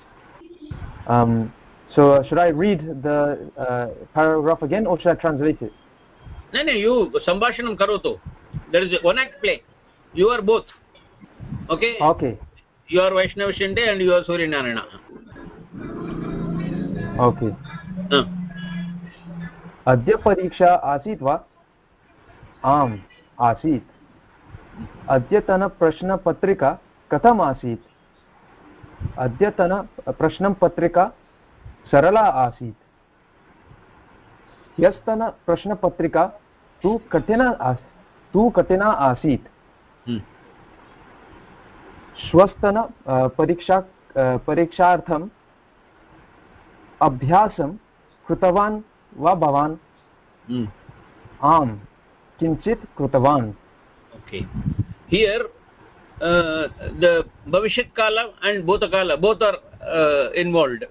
So should I read the paragraph again, or should I translate it? No, you Sambhashanam Karoto. There is one act play. You are both. Okay. you are Vaishnava Shinde and you are Surya Narayana. Okay. अद्य परीक्षा आसीत् वा? आम् आसीत्. अद्यतन प्रश्नपत्रिका कथम् आसीत्? अद्यतन प्रश्नपत्रिका सरला आसीत्. ह्यस्तन प्रश्नपत्रिका तु कठिना आसीत्. श्वस्तन परीक्षार्थम् अभ्यासं कृतवान् वा भवान्? आम् किञ्चित् कृतवान्. Okay. Here the Bhavishyat Kala and Bhutakala both are involved.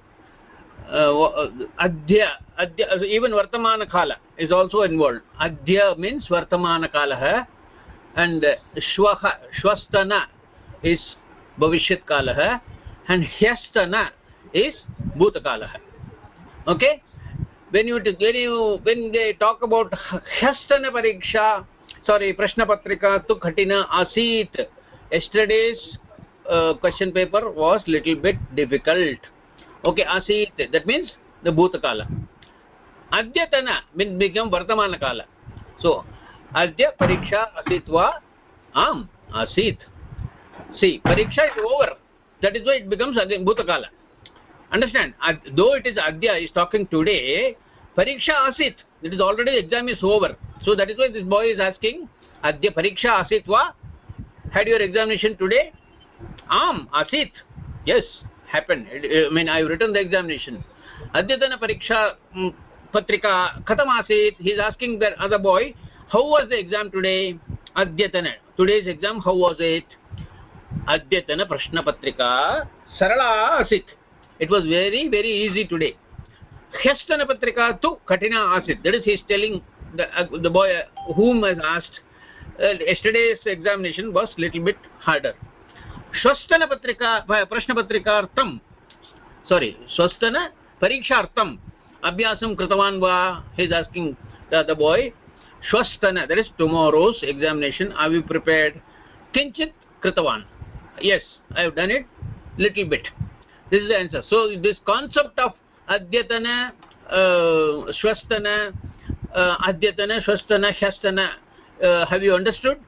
Adhya, even Vartamana Kala is also involved. Adhya means Vartamana Kala and Shwastana is Bhavishyat Kala and Hyastana is Bhutakala. Okay? When they talk about Hyastana Pariksha, Prashna Patrika tu Khatina Asit, yesterday's question paper was little bit difficult. Okay, Asit, that means the Bhutakala. Adyatana means become Vartamana Kala. So, Adya Pariksha Asitva Am Asit. See, Pariksha is over. That is why it becomes again Bhutakala. Understand? Though it is Adya is talking today, Pariksha Asit. It is already exam is over. So that is why this boy is asking, Adya Pariksha Asit va? Had your examination today? Am Asit. Yes, happened. I mean, I have written the examination. Adyatana Pariksha Patrika Khatam Asit. He is asking that other boy, how was the exam today? Adyatana. Today's exam, how was it? Adyatana Prashna Patrika Sarala Asit. It was very, very easy today. Hyastana Patrika tu Katina Asit. That is, he is telling the boy whom has asked, yesterday's examination was little bit harder. Shwastana Patrika, Prashna Patrika Artam. Shwastana Pariksha Artam. Abhyasam Kritavan va. He is asking the boy, Shwastana, that is tomorrow's examination, are you prepared? Kinchit Kritavan. Yes, I have done it little bit. This is the answer. So this concept of Adyatana, Shwastana, Adyatana, Shwastana, Hyastana, have you understood?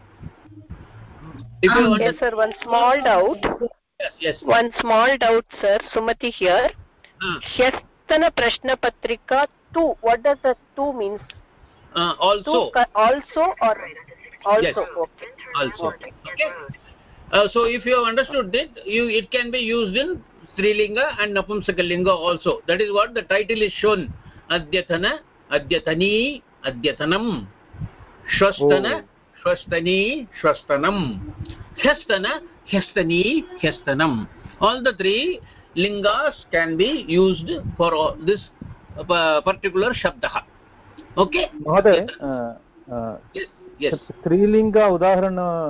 If you yes, sir. One small doubt. Yes. One small doubt, sir. Sumati here. Hyastana Prashna Patrika tu. What does the tu means? Also. Also or also? Yes. Okay. Also. Okay. So if you have understood it, it can be used in Strilinga and Napumsakalinga also. That is what the title is shown. Adyatana, Adyatani, Adyatanam. Shwastana, Shwastani, Shwastanam. Hyastana, Hyastani, Hyastanam. All the three lingas can be used for this particular Shabdaha. Okay? Mahoday, yes. Strilinga Udaharana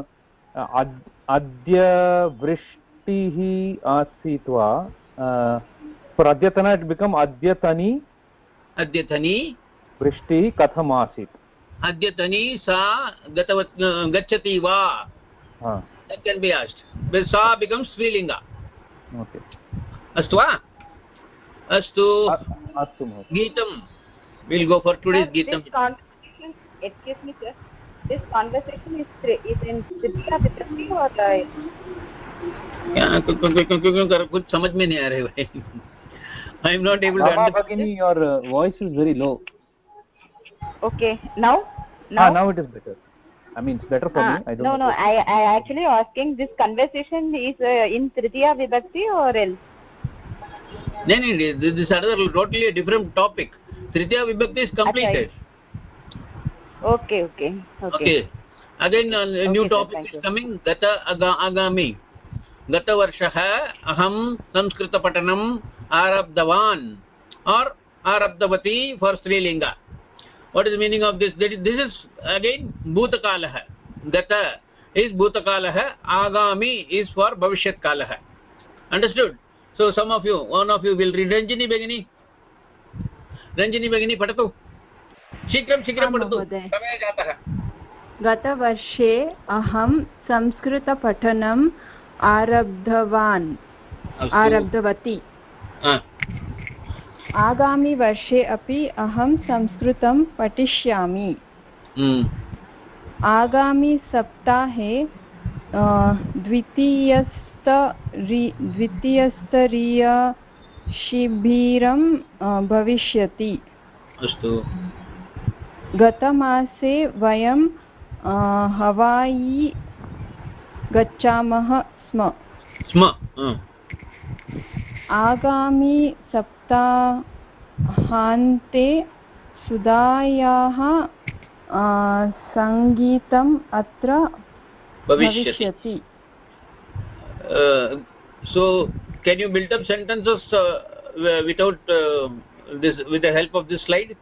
Adya Vrishtihi Asitva. For Adyatana it become Adyatani. Adyatani. Vrishti Katham Asit. Adyatani sa gachati va. That can be asked. But sa becomes Strilinga. Okay. Astu va? Astu. Geetam. We'll go for today's Geetam. Excuse me, sir. This conversation is in Tritiya Vibhakti or कुछ समझ में नहीं आ रहे भाई. I am not able to understand. Bhagini, your voice is very low. Okay, now it is better. I mean, it's better for me. I don't know. No. I actually asking, this conversation is in Tritiya Vibhakti or else? No. This is another totally a different topic. Tritiya Vibhakti is completed. Okay. Again, a new topic is coming. Gata Agami. Gata Varshaha Aham Samskrita Patanam Arabdavan or Arabdavati for Strilinga. What is the meaning of this? This is again Bhutakalaha. Gata is Bhutakalaha. Agami is for Bhavishyat Kalaha. Understood? So one of you will read. Ranjini Begini Patatu. शीघ्रं पठतु. समयः जातः. गतवर्षे अहं संस्कृतपठनम् आरब्धवान् आरब्धवती आगामिवर्षे अपि अहं संस्कृतं पठिष्यामि आगामिसप्ताहे द्वितीयस्तरीयशिबिरं भविष्यति अस्तु गतमासे वयं हवाई गच्छामः स्म आगामि सप्ताहान्ते सुधायाः सङ्गीतम् अत्र भविष्यति so can you build up sentences without this, with the help of this slide?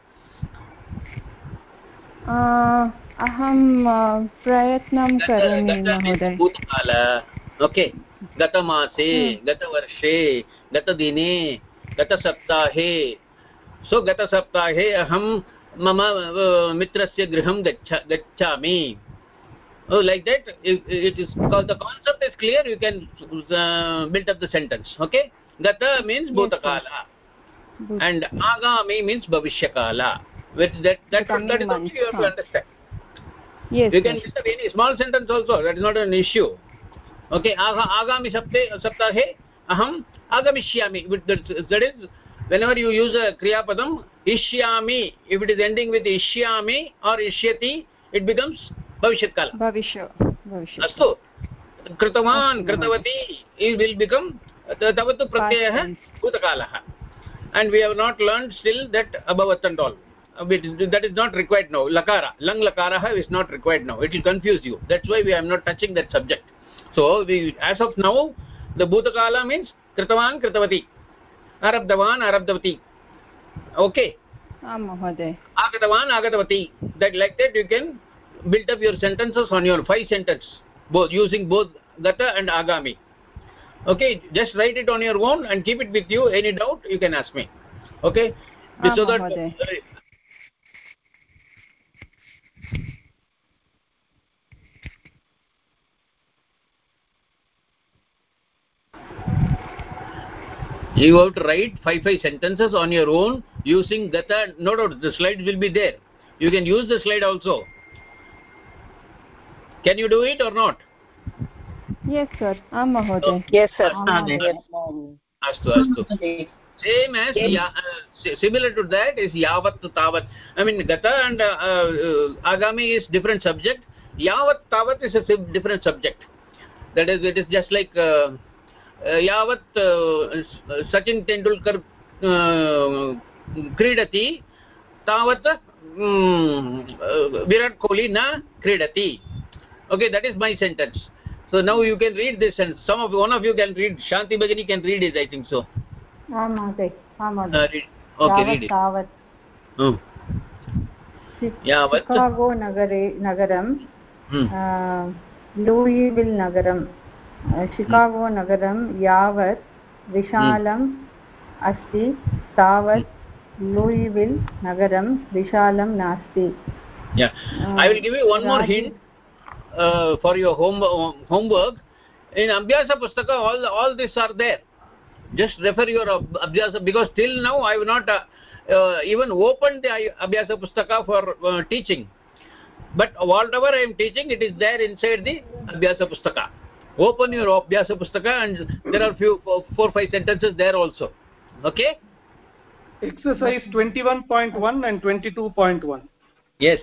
अहं प्रयत्नं करोमि महोदय ओके गतमासे गतवर्षे गतदिने गतसप्ताहे सो गतसप्ताहे अहं मम मित्रस्य गृहं गच्छामि like that it is called the concept is clear you can build up the sentence okay gata means bhutakala and agami means bhavishyakala with that is only you have to understand yes you can build up any small sentence also that is not an issue okay agami saptahe aham agamishyami that is whenever you use a kriya padam ishyami if it is ending with ishyami or ishyati it becomes bhavishyat kala astu kritavan kritavati it will become tavatu pratyayah bhutakalah and we have not learned still that abhavat and all that is not required now lakara lang lakarah is not required now it will confuse you that's why we are not touching that subject so we as of now the bhutakala means kritavan kritavati arabdavan arabdavati okay mahoday agatavan agatavati that like that you can build up your sentences on your 5 sentences both using both gata and agami okay just write it on your own and keep it with you any doubt you can ask me okay so that you have to write 5 sentences on your own using gata no doubt the slides will be there you can use the slide also can you do it or not yes sir mahoday yes sir astu same as similar to that is yavat tavat I mean gata and agami is different subject yavat tavat is a different subject that is it is just like yavat Sachin Tendulkar क्रीडति तावत् Virat Kohli na क्रीडति okay that is my sentence so now you can read this and one of you can read Shanti Bhagini can read it I think so okay read it tavat yavat Chicago nagaram Louisville nagaram Chicago nagaram yavat vishalam asti tavat Louisville nagaram vishalam nasti yeah I will give you one more hint for your homework in abhyasa pustaka all these are there just refer your abhyasa because till now I have not even opened the abhyasa pustaka for teaching but whatever I am teaching it is there inside the abhyasa pustaka open your abhyasa pustaka and there are few 4-5 sentences there also okay exercise 21.1 and 22.1 yes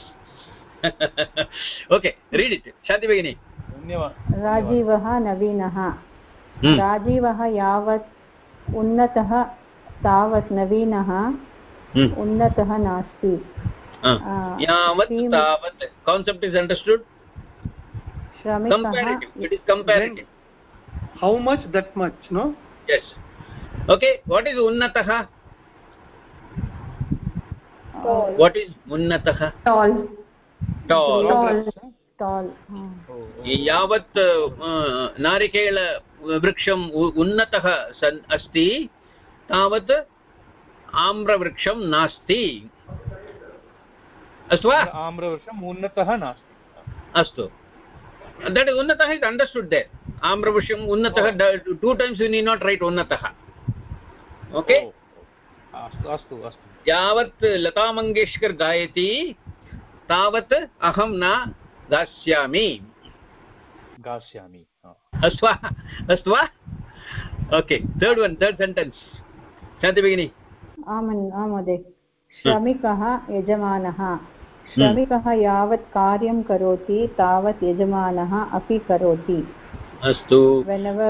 okay read it Shanti Bhagini राजीवः नवीनः राजीवः यावत् उन्नतः तावत् नवीनः उन्नतः नास्ति यावत् तावत् concept is understood comparative it is comparative how much that much no yes okay what is unnatah what is unnatah tall यावत् नारिकेल वृक्षम् उन्नतः अस्ति तावत् आम्रवृक्षं नास्ति अस्तु वा आम्रवृक्षम् उन्नतः नास्ति अस्तु That is Unnatah is understood there. Amravashyam Unnatah, 2 times you need not write Unnatah. Okay? Astu. Yavat Lata Mangeshkar gayati, tavat aham na gasyami. Astva? Okay. Third sentence. Shanti Begini. महोदय श्रमिकः यजमानः श्रमिकः यावत् कार्यं करोति तावत् यजमानः अपि करोति अस्तु whenever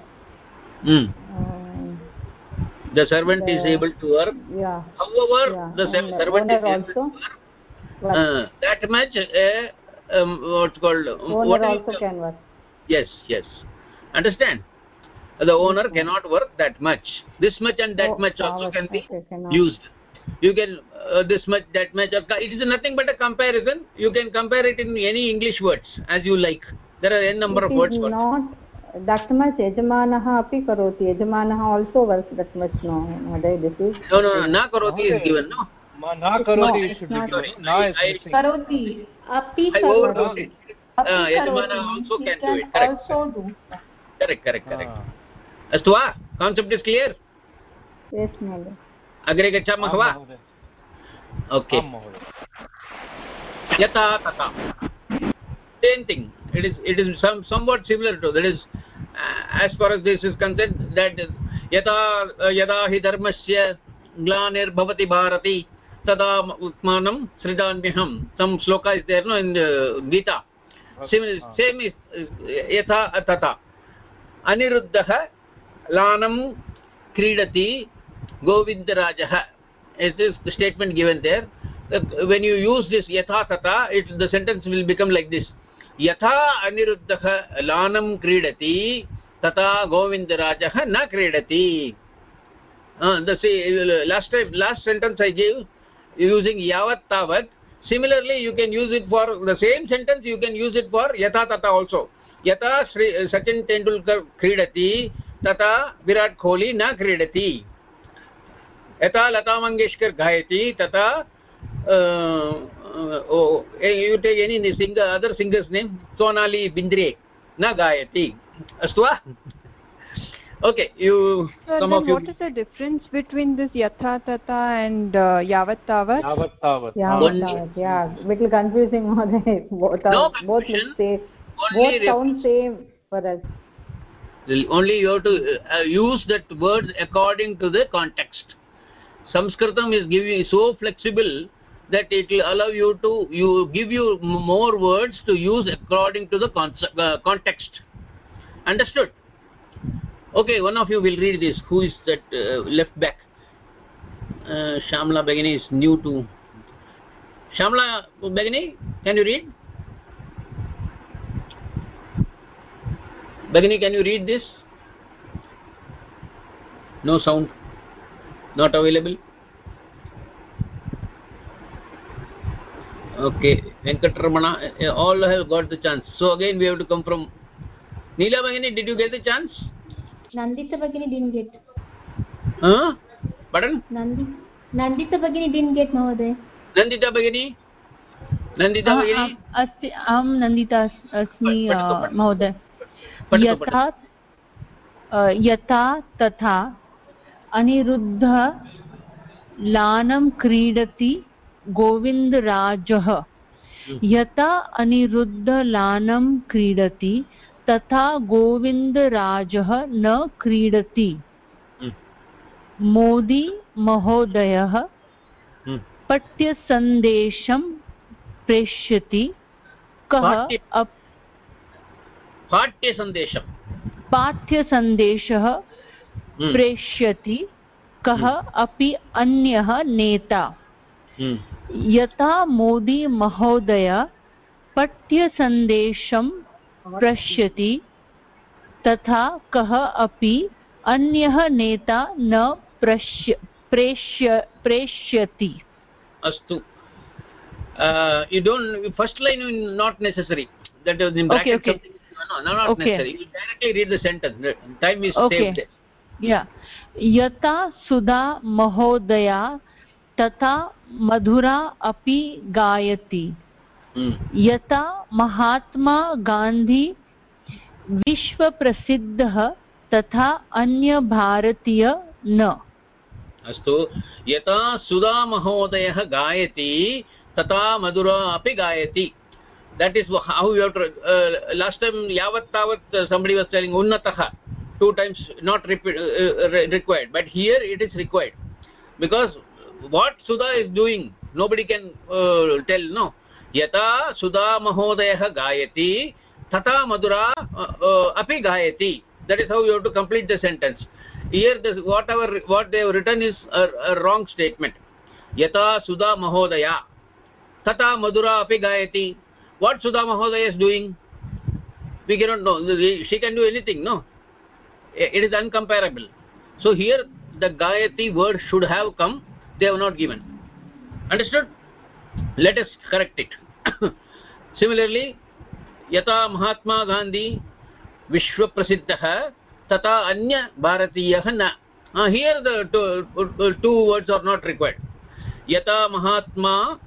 the servant is able to work, however the servant is able to work, that much what's called owner also can work. Yes, understand, the owner cannot work that much. This much and that much also can be used. You can this much, that much. It is nothing but a comparison. You can compare it in any English words as you like. There are n number of words for not that much. Yajamanaha api karoti. Yajamanaha also works that much. No, this is no. Na karoti is given. No. Na karoti should be given. Na is missing. Karoti. Api karoti. Yajamana also can do it. Correct. Also do. Correct. Astu va? Concept is clear? Yes, Mother. Agre gachamah va? Okay. Yata tata. Same thing. It is somewhat similar to that. Is as far as this is concerned, that is yata hi dharmasya glanir bhavati bharati tada utmanam sridanyaham. Some sloka is there, no, in Gita. Same is yatha tata. Aniruddha lanam kridati govindarajaha. It is the statement given there. When you use this yatha tata, the sentence will become like this: yatha aniruddha lanam kridati tata govindarajaha na kridati. Last sentence I gave using yavat tavat. Similarly, you can use it for the same sentence. You can use it for yatha tata also. Yatha Sachin Tendulkar kridati tata Virat Kohli na kridati. Yatha Lata Mangeshkar gayati tata you take any singer, other singer's name, Sonali Bindre na gayati. Astu va? Okay, you so some then of you. What is the difference between this yatha tata and yavat tavat? Yeah, little confusing. Both look same. Both sound same for us. Only you have to use that word according to the context. Sanskritam is giving so flexible that it will allow you to give you more words to use according to the context. Understood? Okay, one of you will read this. Who is that left back? Shamla Begini is new to. Shamla Begini, can you read? Begini, can you read this? No sound. Not available. Okay, Venkatramana, all have got the chance. So again, we have to come from Neela Bagini. Did you get the chance? Nandita Bagini didn't get. Pardon? Nandita Bagini didn't get, Mahoday. Nandita Bagini? अस्ति अहं नन्दिता अस्मि महोदय यथा तथा अनिरुद्धः लानं क्रीडति गोविन्दराजः यथा अनिरुद्धः लानं क्रीडति तथा गोविन्दराजः न क्रीडति मोदी महोदयः पठ्यसन्देशं प्रेष्यति पाठ्यसन्देशः प्रेष्यति कः अपि अन्यः नेता यथा मोदी महोदय पाठ्यसन्देशं प्रेष्यति तथा कः अपि अन्यः नेता न प्रेष्यति. Astu. You don't, first line is not necessary. That is in bracket. Okay. No, not necessary. You directly read the sentence. Time is saved. Yeah. Yata Sudha Mahodaya Tata Madhura Api Gayati. यथा महात्मा गांधी विश्व प्रसिद्धः तथा अन्य भारतीय न. अस्तु. यथा सुधा महोदयः गायति तथा मधुरा अपि गायति. That is how you have to. Last time yavat tavat somebody was telling unnatah 2 times not required, but here it is required, because what Sudha is doing nobody can tell. No, yata Sudha mahodayah gayati tata madura api gayati. That is how you have to complete the sentence. Here what they have written is a wrong statement. Yata Sudha mahodaya tata madura api gayati. What Sudha mahodaya is doing? We cannot know. She can do anything. No, it is uncomparable. So here the Gayati word should have come. They have not given. Understood? Let us correct it. Similarly, Yata Mahatma Gandhi Vishwa Prasiddha Tata Anya Bharatiyah Na. Here the two words are not required. Yata Mahatma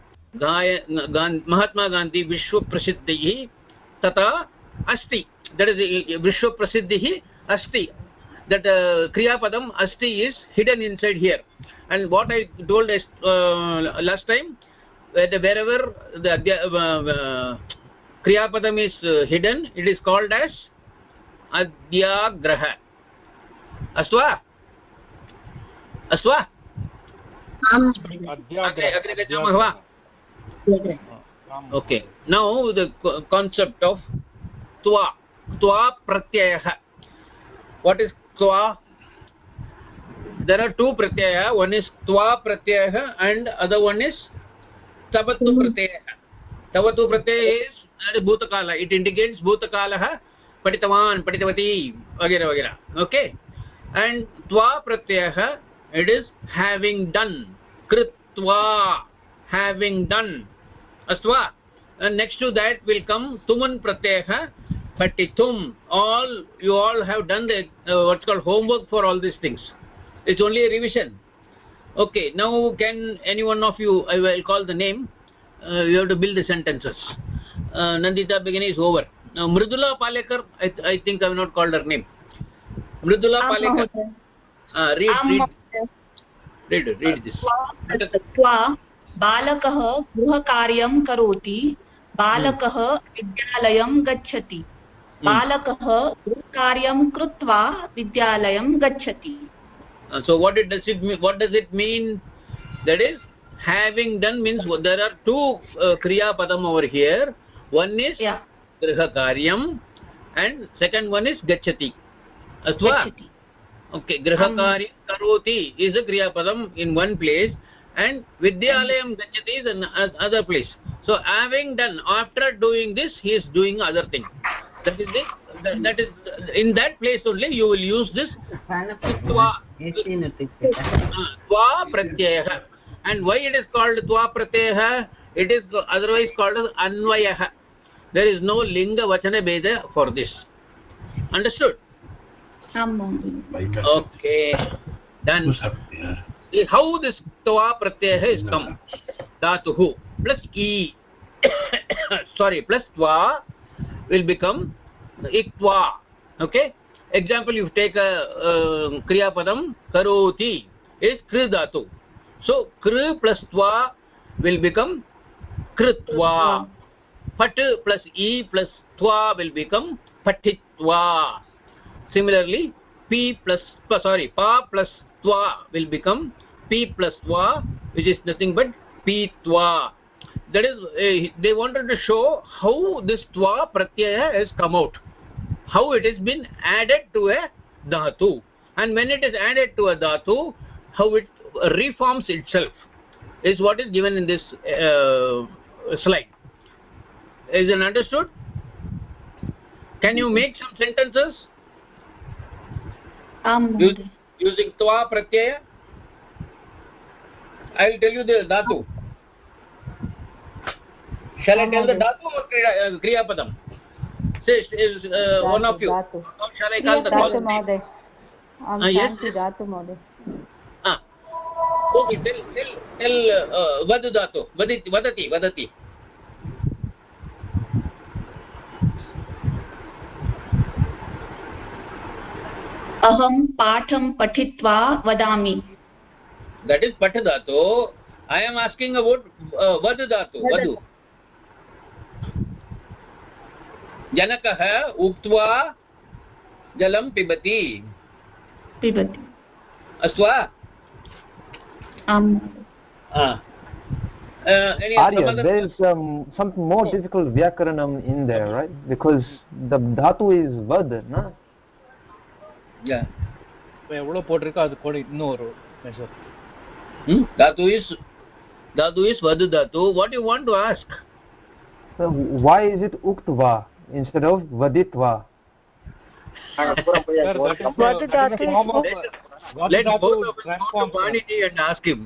Gandhi Vishwa Prasiddhi Tata Asti. That is Vishwa Prasiddhi Asti. That Kriya Padam Asti is hidden inside here. And what I told last time, wherever the Kriya Padam is hidden, it is called as Adhyagraha. Astva? Astva? Okay. Now the concept of Twa. Twa Pratyaya. What is Twa? There are 2 Pratyaya. One is Twa Pratyaya and other one is Tavatu Pratyaya. Tavatu Pratyaya is Bhutakala. It indicates Bhutakalaha, Patitavan, Patitavati, Vagera Vagera. Okay. And Twa Pratyaya, it is having done. Kritva, having done. Astva. And next to that will come Tuman Pratyaya, Patitum. You all have done the what's called homework for all these things. It's only a revision. Okay. Now can any one of you, I will call the name. You have to build the sentences. Nandita Begini is over. Now Mridula Palekar, I think I have not called her name. Mridula Palekar. Read this. Twa बालकः गृहकार्यं करोति, बालकः विद्यालयं गच्छति, बालकः गृहकार्यं कृत्वा विद्यालयं गच्छति. So what does it mean? That is, having done means there are 2 kriya padam over here. One is grihakaryam and second one is gacchati. Astva? Okay, grihakaryam karoti is a kriya padam in one place and vidyalayam gacchati is another place. So having done, after doing this, he is doing other thing. That is it. That is in that place only you will use this Twa Pratyaya. And why it is called Twa Pratyaya? It is otherwise called as Anvayah. There is no Linga Vachana Beda for this. Understood? Okay. Done. See how this Twa Pratyaya is come. Dhatuhu plus E. Sorry, plus Twa will become Iktva. Okay? Example, you take a Kriya Padam, Karoti is Kri Dhatu. So, Kri plus Twa will become Kritva. Pat plus E plus Twa will become Patitva. Similarly, Pa plus Twa will become P plus Twa, which is nothing but Pitva. That is, they wanted to show how this Twa Pratyaya has come out. How it has been added to a Dhatu. And when it is added to a Dhatu, how it reforms itself is what is given in this slide. Is it understood? Can you make some sentences? Using Twa Pratyaya? I will tell you the Dhatu. Shall I tell the Dhatu or Kriya Padam? Say, one of you. Or shall I call the call? Yes. Dhatu Mode. Okay, tell Vad Dhatu. Vadati. aham patham pathitva vadami. That is Path Dhatu. I am asking about Vad Dhatu. Vadu. Janakah uktva jalam pibati. Pibati. Aswa? Arya, there is something more difficult Vyakaranam in there, right? Because the dhatu is Vad, na? Yeah. எவ்வளவு போட்டிருக்கோ அது கூட இன்னொரு measure. Dhatu is Vad Dhatu. What do you want to ask? So why is it Uktva instead of Vaditva? Let's both of us go to Paniji and ask him.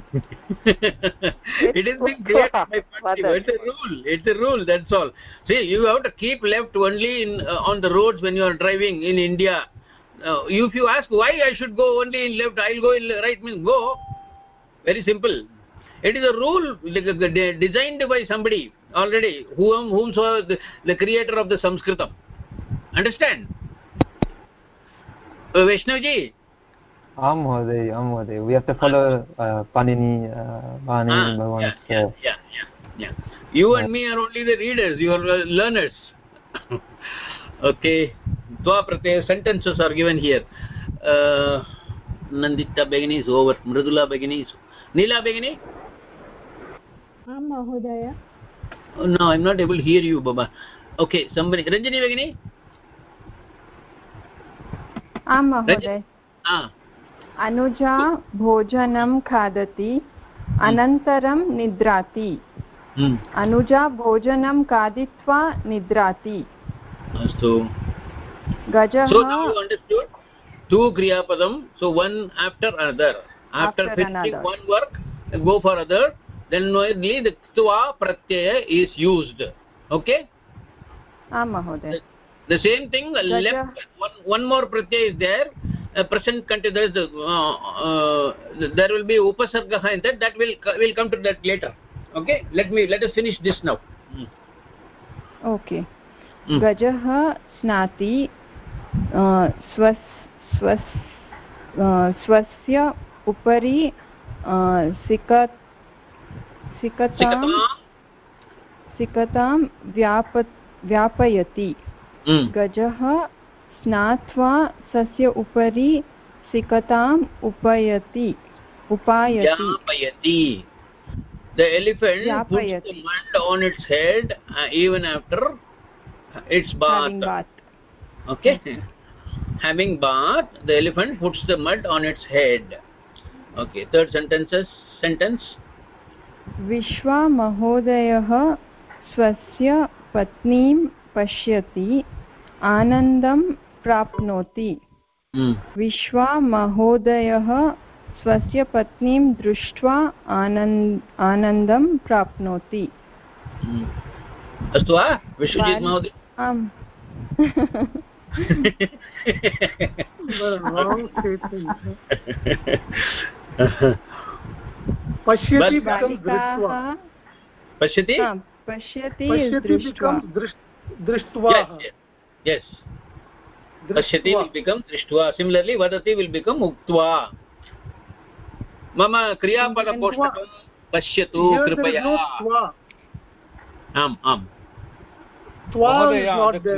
It is being created by Paniji. It's a rule, that's all. See, you have to keep left only on the roads when you are driving in India. If you ask why I should go only in left, I'll go in right, means go. Very simple. It is a rule designed by somebody already, whom saw the creator of the Sanskritam. Understand? Vaishnavji? Mohoday. We have to follow Panini, Bhagwan. Yeah. You and me are only the readers, you are learners. Okay. Tva pratyaya sentences are given here. Nandita Begini is over. Mridula Begini is over. Neela Begini? Mahodaya. Oh, no, I'm not able to hear you, Baba. Okay, somebody. Ranjani Begini? Mahoday. Anuja bhojanam khadati anantaram nidrati. Anuja bhojanam kaditva nidrati. Astu. Gajaha. So now you understood? Two Kriya Padam, so one after another. After finishing another. One work, go for other, then only the Tva Pratyaya is used. Okay? Mahoday. The same thing, left, one more Pratyaya is there. Present continuous, there will be Upasargaha in that. That will come to that later. Okay? Let us finish this now. Okay. Gajaha snati swasya upari sikatam vyapayati. Gajaha snatva sasya upari sikatam upayati. The elephant puts the mud on its head even after its bath. Having bath. Okay? Having bath, the elephant puts the mud on its head. Okay, third sentence. Vishwa Mahodayah swasya patnim pashyati anandam prapnoti. Vishwa Mahodayah swasya patnim drushtva anandam prapnoti. Astu va? Vishwajit Mahoday? Wrong statement. Pashyati becomes drishtva. Pashyati? Pashyati is drishtva. Drishtva. Yes. Pashyati will become drishtva. Similarly, vadati will become uktva. Mama kriya pada poshtakam pashyatu kripaya. Twa is not there.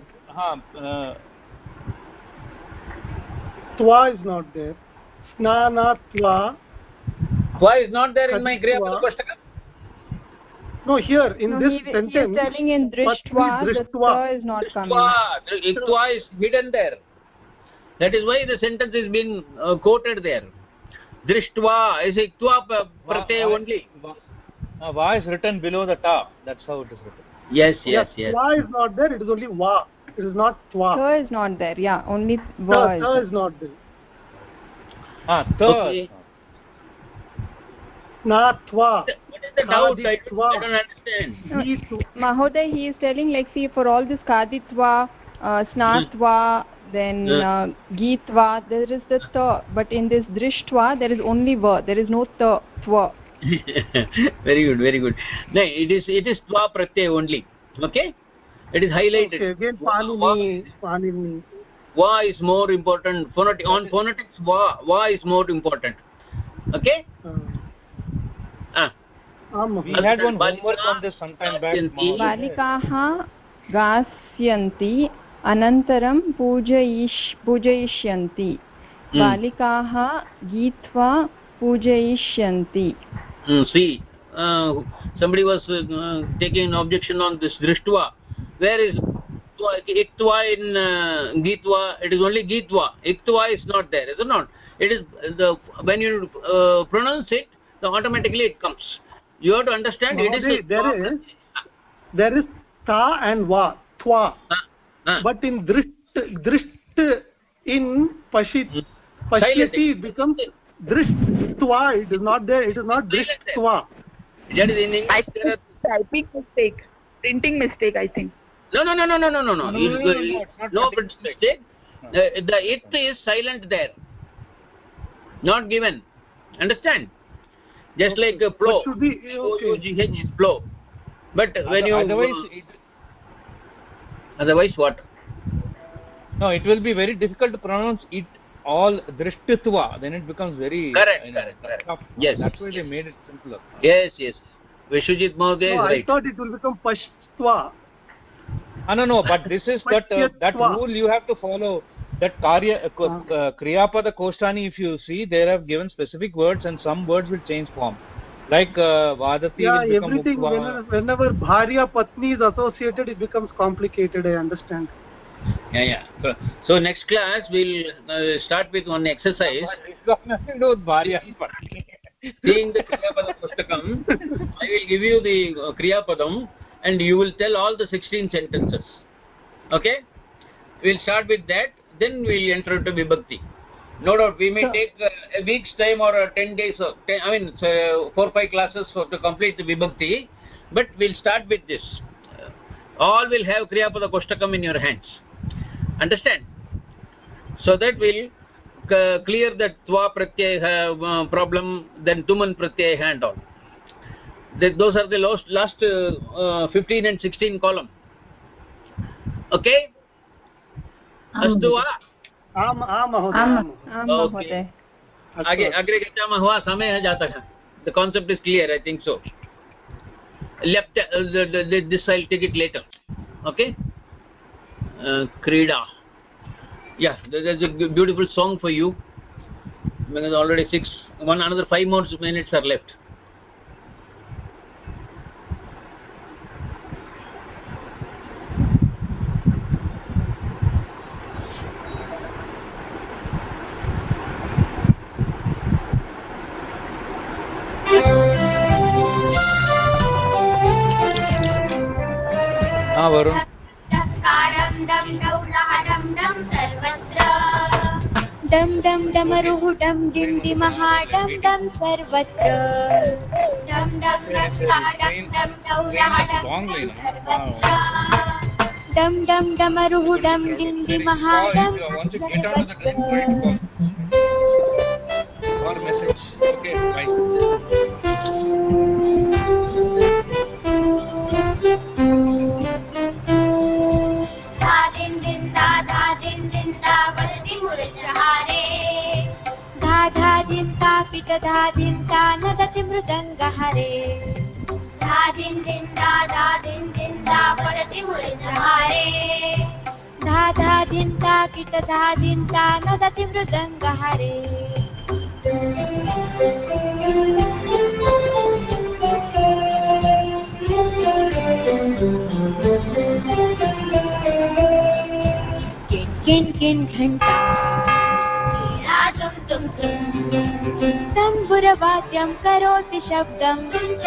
Twa is not there. Snana twa. Twa is not there in my kriya pada poshtakam. No, here in this sentence. He is telling in drishtva, the twa is not coming. Twa is hidden there. That is why the sentence is being quoted there. Drishtva is iktva pratyaya only. Va is written below the top. That's how it is written. Yes. Twa is not there. It is only va. It is not twa. Twa is not there. Yeah, only va. Twa is not there. Okay. Not twa. What is the doubt? I don't understand. Mahoday, he is telling, like, see, for all this kaditva, snatva, then gitva, there is the ta, but in this drishtva there is only va, there is no ta, twa. Very good. No, it is twa pratyaya only. Okay? It is highlighted. Okay, again Panini. va is more important. On phonetics, va is more important. Okay? We had one homework on this sometime back. बालिकाः गास्यन्ति अनन्तरं पूजयिष्यन्ति बालिकाः गीत्वा पूजयिष्यन्ति. See, somebody was taking an objection on this drishtva. Where is iktva in gitva? It is only gitva. Iktva is not there, is it not? It is when you pronounce it, automatically it comes. You have to understand. It is there is ta and va, twa. But in drisht in pashyati it becomes drishtva. It is not there. It is not drishtva. That is in English. I think typing mistake, printing mistake, I think. No. No mistake. The it is silent there, not given. Understand? Just like a plow. O-U-G-H is plow. But when you otherwise what? No, it will be very difficult to pronounce it all drishtitva. Then it becomes very correct. tough. Yes. That's why they made it simpler. Yes. Vishwajit Mahoday is right. I thought it will become pashtva. No. But this is that rule you have to follow. That kriyapada koshtani, if you see, they have given specific words and some words will change form. Like vadati will become everything. Whenever bharya patni is associated, it becomes complicated. I understand. Yeah. So next class we'll start with one exercise. It's got nothing to do with bharya patni. Seeing the kriyapada pushtakam, I will give you the kriyapadam and you will tell all the 16 sentences. Okay? We'll start with that. Then we'll enter into vibhakti. No doubt, we may take a week's time or 10 days, 4 or 5 classes to complete the vibhakti. But we'll start with this. All will have kriyapada koshtakam in your hands. Understand? So that will clear the tva pratyaya problem, then tuman pratyaya and all. Those are the last 15 and 16 column. Okay? अस्तु वा? आम् महोदय. अग्रे गच्छामः वा? समयः जातः. The concept is clear, I think so. Left this I'll take it later. Okay? Krida. Yeah, there's a beautiful song for you. Because already another 5 more minutes are left. Varun. डम डम डमरुः डम डिम डिमः डम डम सर्वत्र डम डम डम डम डम डमरुः डम डिम डिमः डम धाधिन्ता नदति मृदङ्गहरे धाधिन्दिन्दा पडति मृदङ्गहरे धाधिन्ता किटधाधिन्ता नदति मृदङ्गहरे किन किन घंटा तंबुरवाद्यं करोति शब्दं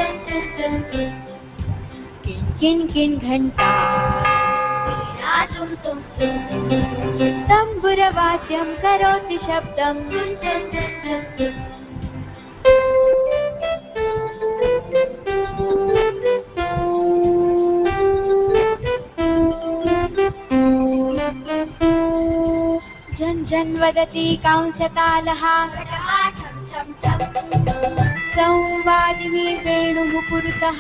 किन किन घंटा तंबुरवाद्यं करोति शब्दं झन झन वदति कांसतालः संवादिनी वेणुः पुरतः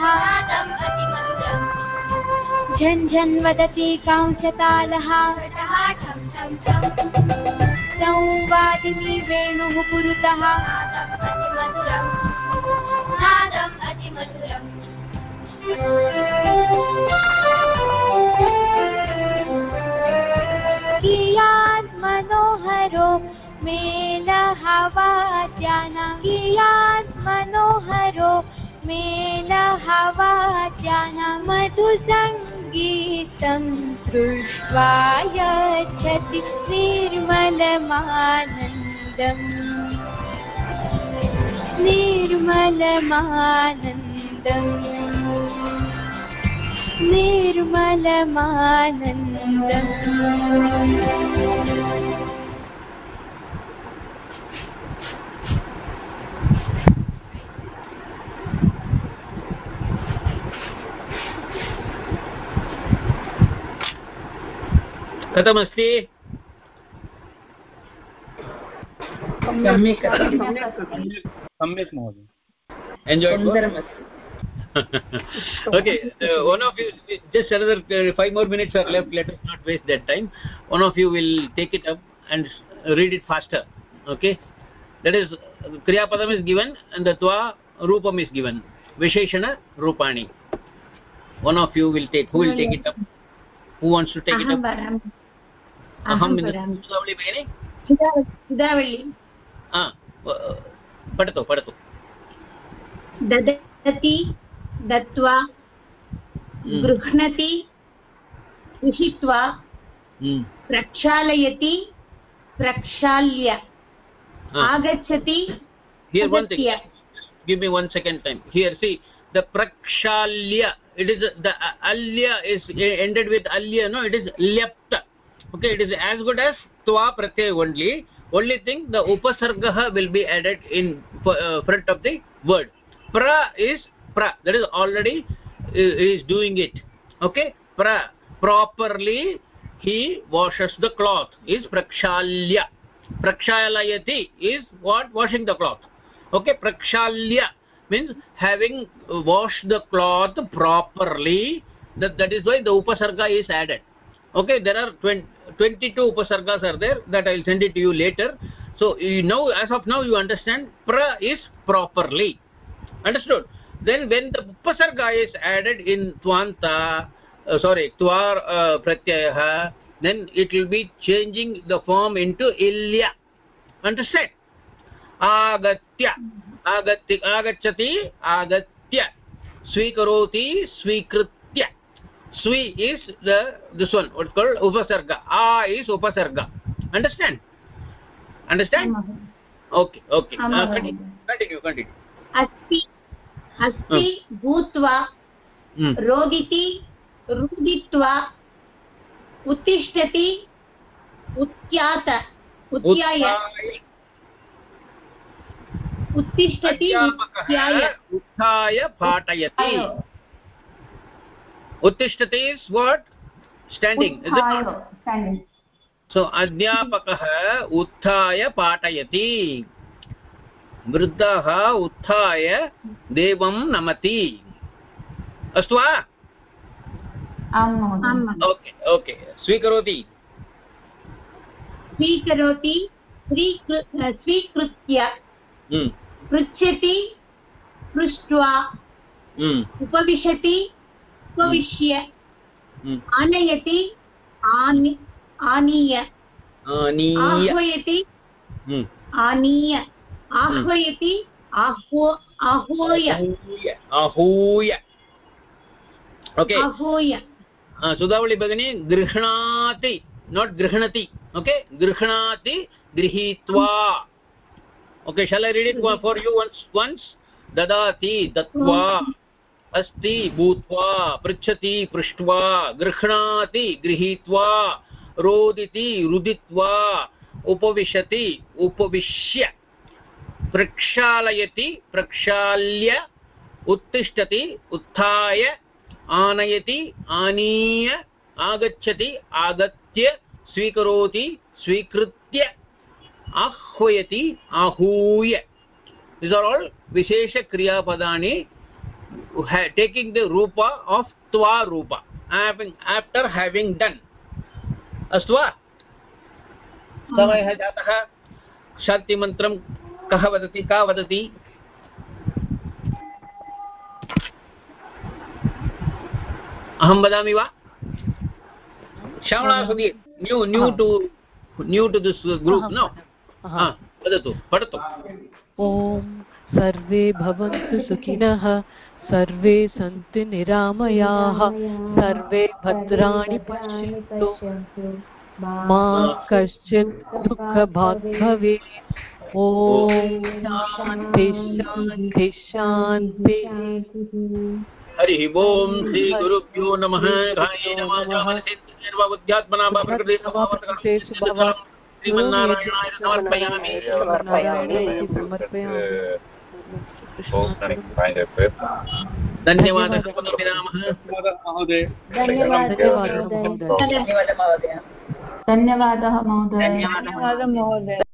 झन झन वदति कांसतालः संवादिनी वेणुः पुरतः नादम् अतिमधुरम् कियात् मनोहरो मेलः वाद्यानां कियात् मनोहरो मेलः वाद्यानां मधुसङ्गीतं दृष्ट्वा यच्छति निर्मलमानन्दम् निर्मलमानन्दम् निर्मलमानन्दम् कथमस्ति सम्यक् महोदय enjoyed okay one of you just another 5 more minutes are left, let us not waste that time. One of you will take it up and read it faster. Okay, that is kriya padam is given and the tva roopam is given, visheshana roopani. One of you will take, who will take it up? Who wants to take it up? Aham Sudhavali begini? Sudhavali. Padatu. ददति दत्वा गृह्णति गृहीत्वा प्रक्षालयति प्रक्षाल्य आगच्छति. Here one thing, give me 1 second time. Here see the prakshalya, it is the alya is ended with alya, no, it is lyapta. Okay, it is as good as tva pratyay only thing the upasarga will be added in front of the word. Pra is pra, that is already is doing it. Okay, pra, properly he washes the cloth is prakshalya. Prakshalayati is what? Washing the cloth. Okay, prakshalya means having washed the cloth properly. That is why the upasarga is added. Okay, there are 22 upasargas are there, that I will send it to you later. So you know, as of now you understand pra is properly. Understood? Then when the upasarga is added in tvanta, tvar pratyaya, then it will be changing the form into ilya. Understand? Agatya, agacchati, agatya, swikaroti, swikritya. Swi is this one, what's called upasarga. A is upasarga. Understand? Okay. Continue. अस्ति भूत्वा रोदिति रुदित्वा उत्तिष्ठति उत्याय उत्थाय पाठयति. Uttishtati is what? Standing. Standing. So adhyapakah utthaya patayati. Vruddhah utthaya devam namati. Astu va? Okay. Swikaroti. स्वीकृत्य पृच्छति पृष्ट्वा उपविशति उपविश्य आनयति आनीय आह्वयति आह्वयति आहूय. Okay, आहूय. Sudhavali Bhagini, grihnati, not grihnati. Okay, grihnati, grihitva. Okay, shall I read it for you once? Dadati, datva, asti, bhutva, pritchati, prishtva, grihnati, grihitva, roditi, ruditva, upavishati, upavishya, prakshalayati, prakshalya, uttishtati, utthaya, आनयति आनीय आगच्छति आगत्य स्वीकरोति स्वीकृत्य आह्वयति आहूय. These are all vishesha kriya padani taking the rupa of tva rupa after having done. Astu va? समयः जातः शान्तिमन्त्रं कः वदति का वदति अहं वदामि वा Shyamala Sudhir new to this group no वदतु पठतु ॐ सर्वे भवन्तु सुखिनः सर्वे सन्तु निरामयाः सर्वे भद्राणि पश्यन्तु मा कश्चित् दुःखभाग् भवेत् ॐ शान्ति शान्ति शान्ति हरिः ओम श्री गुरुभ्यो नमः कायेन वाचा मनसेन्द्रियैर्वा बुद्ध्यात्मना वा प्रकृतेषु श्रीमन्नारायणाय समर्पयामि धन्यवादः महोदय धन्यवादः महोदय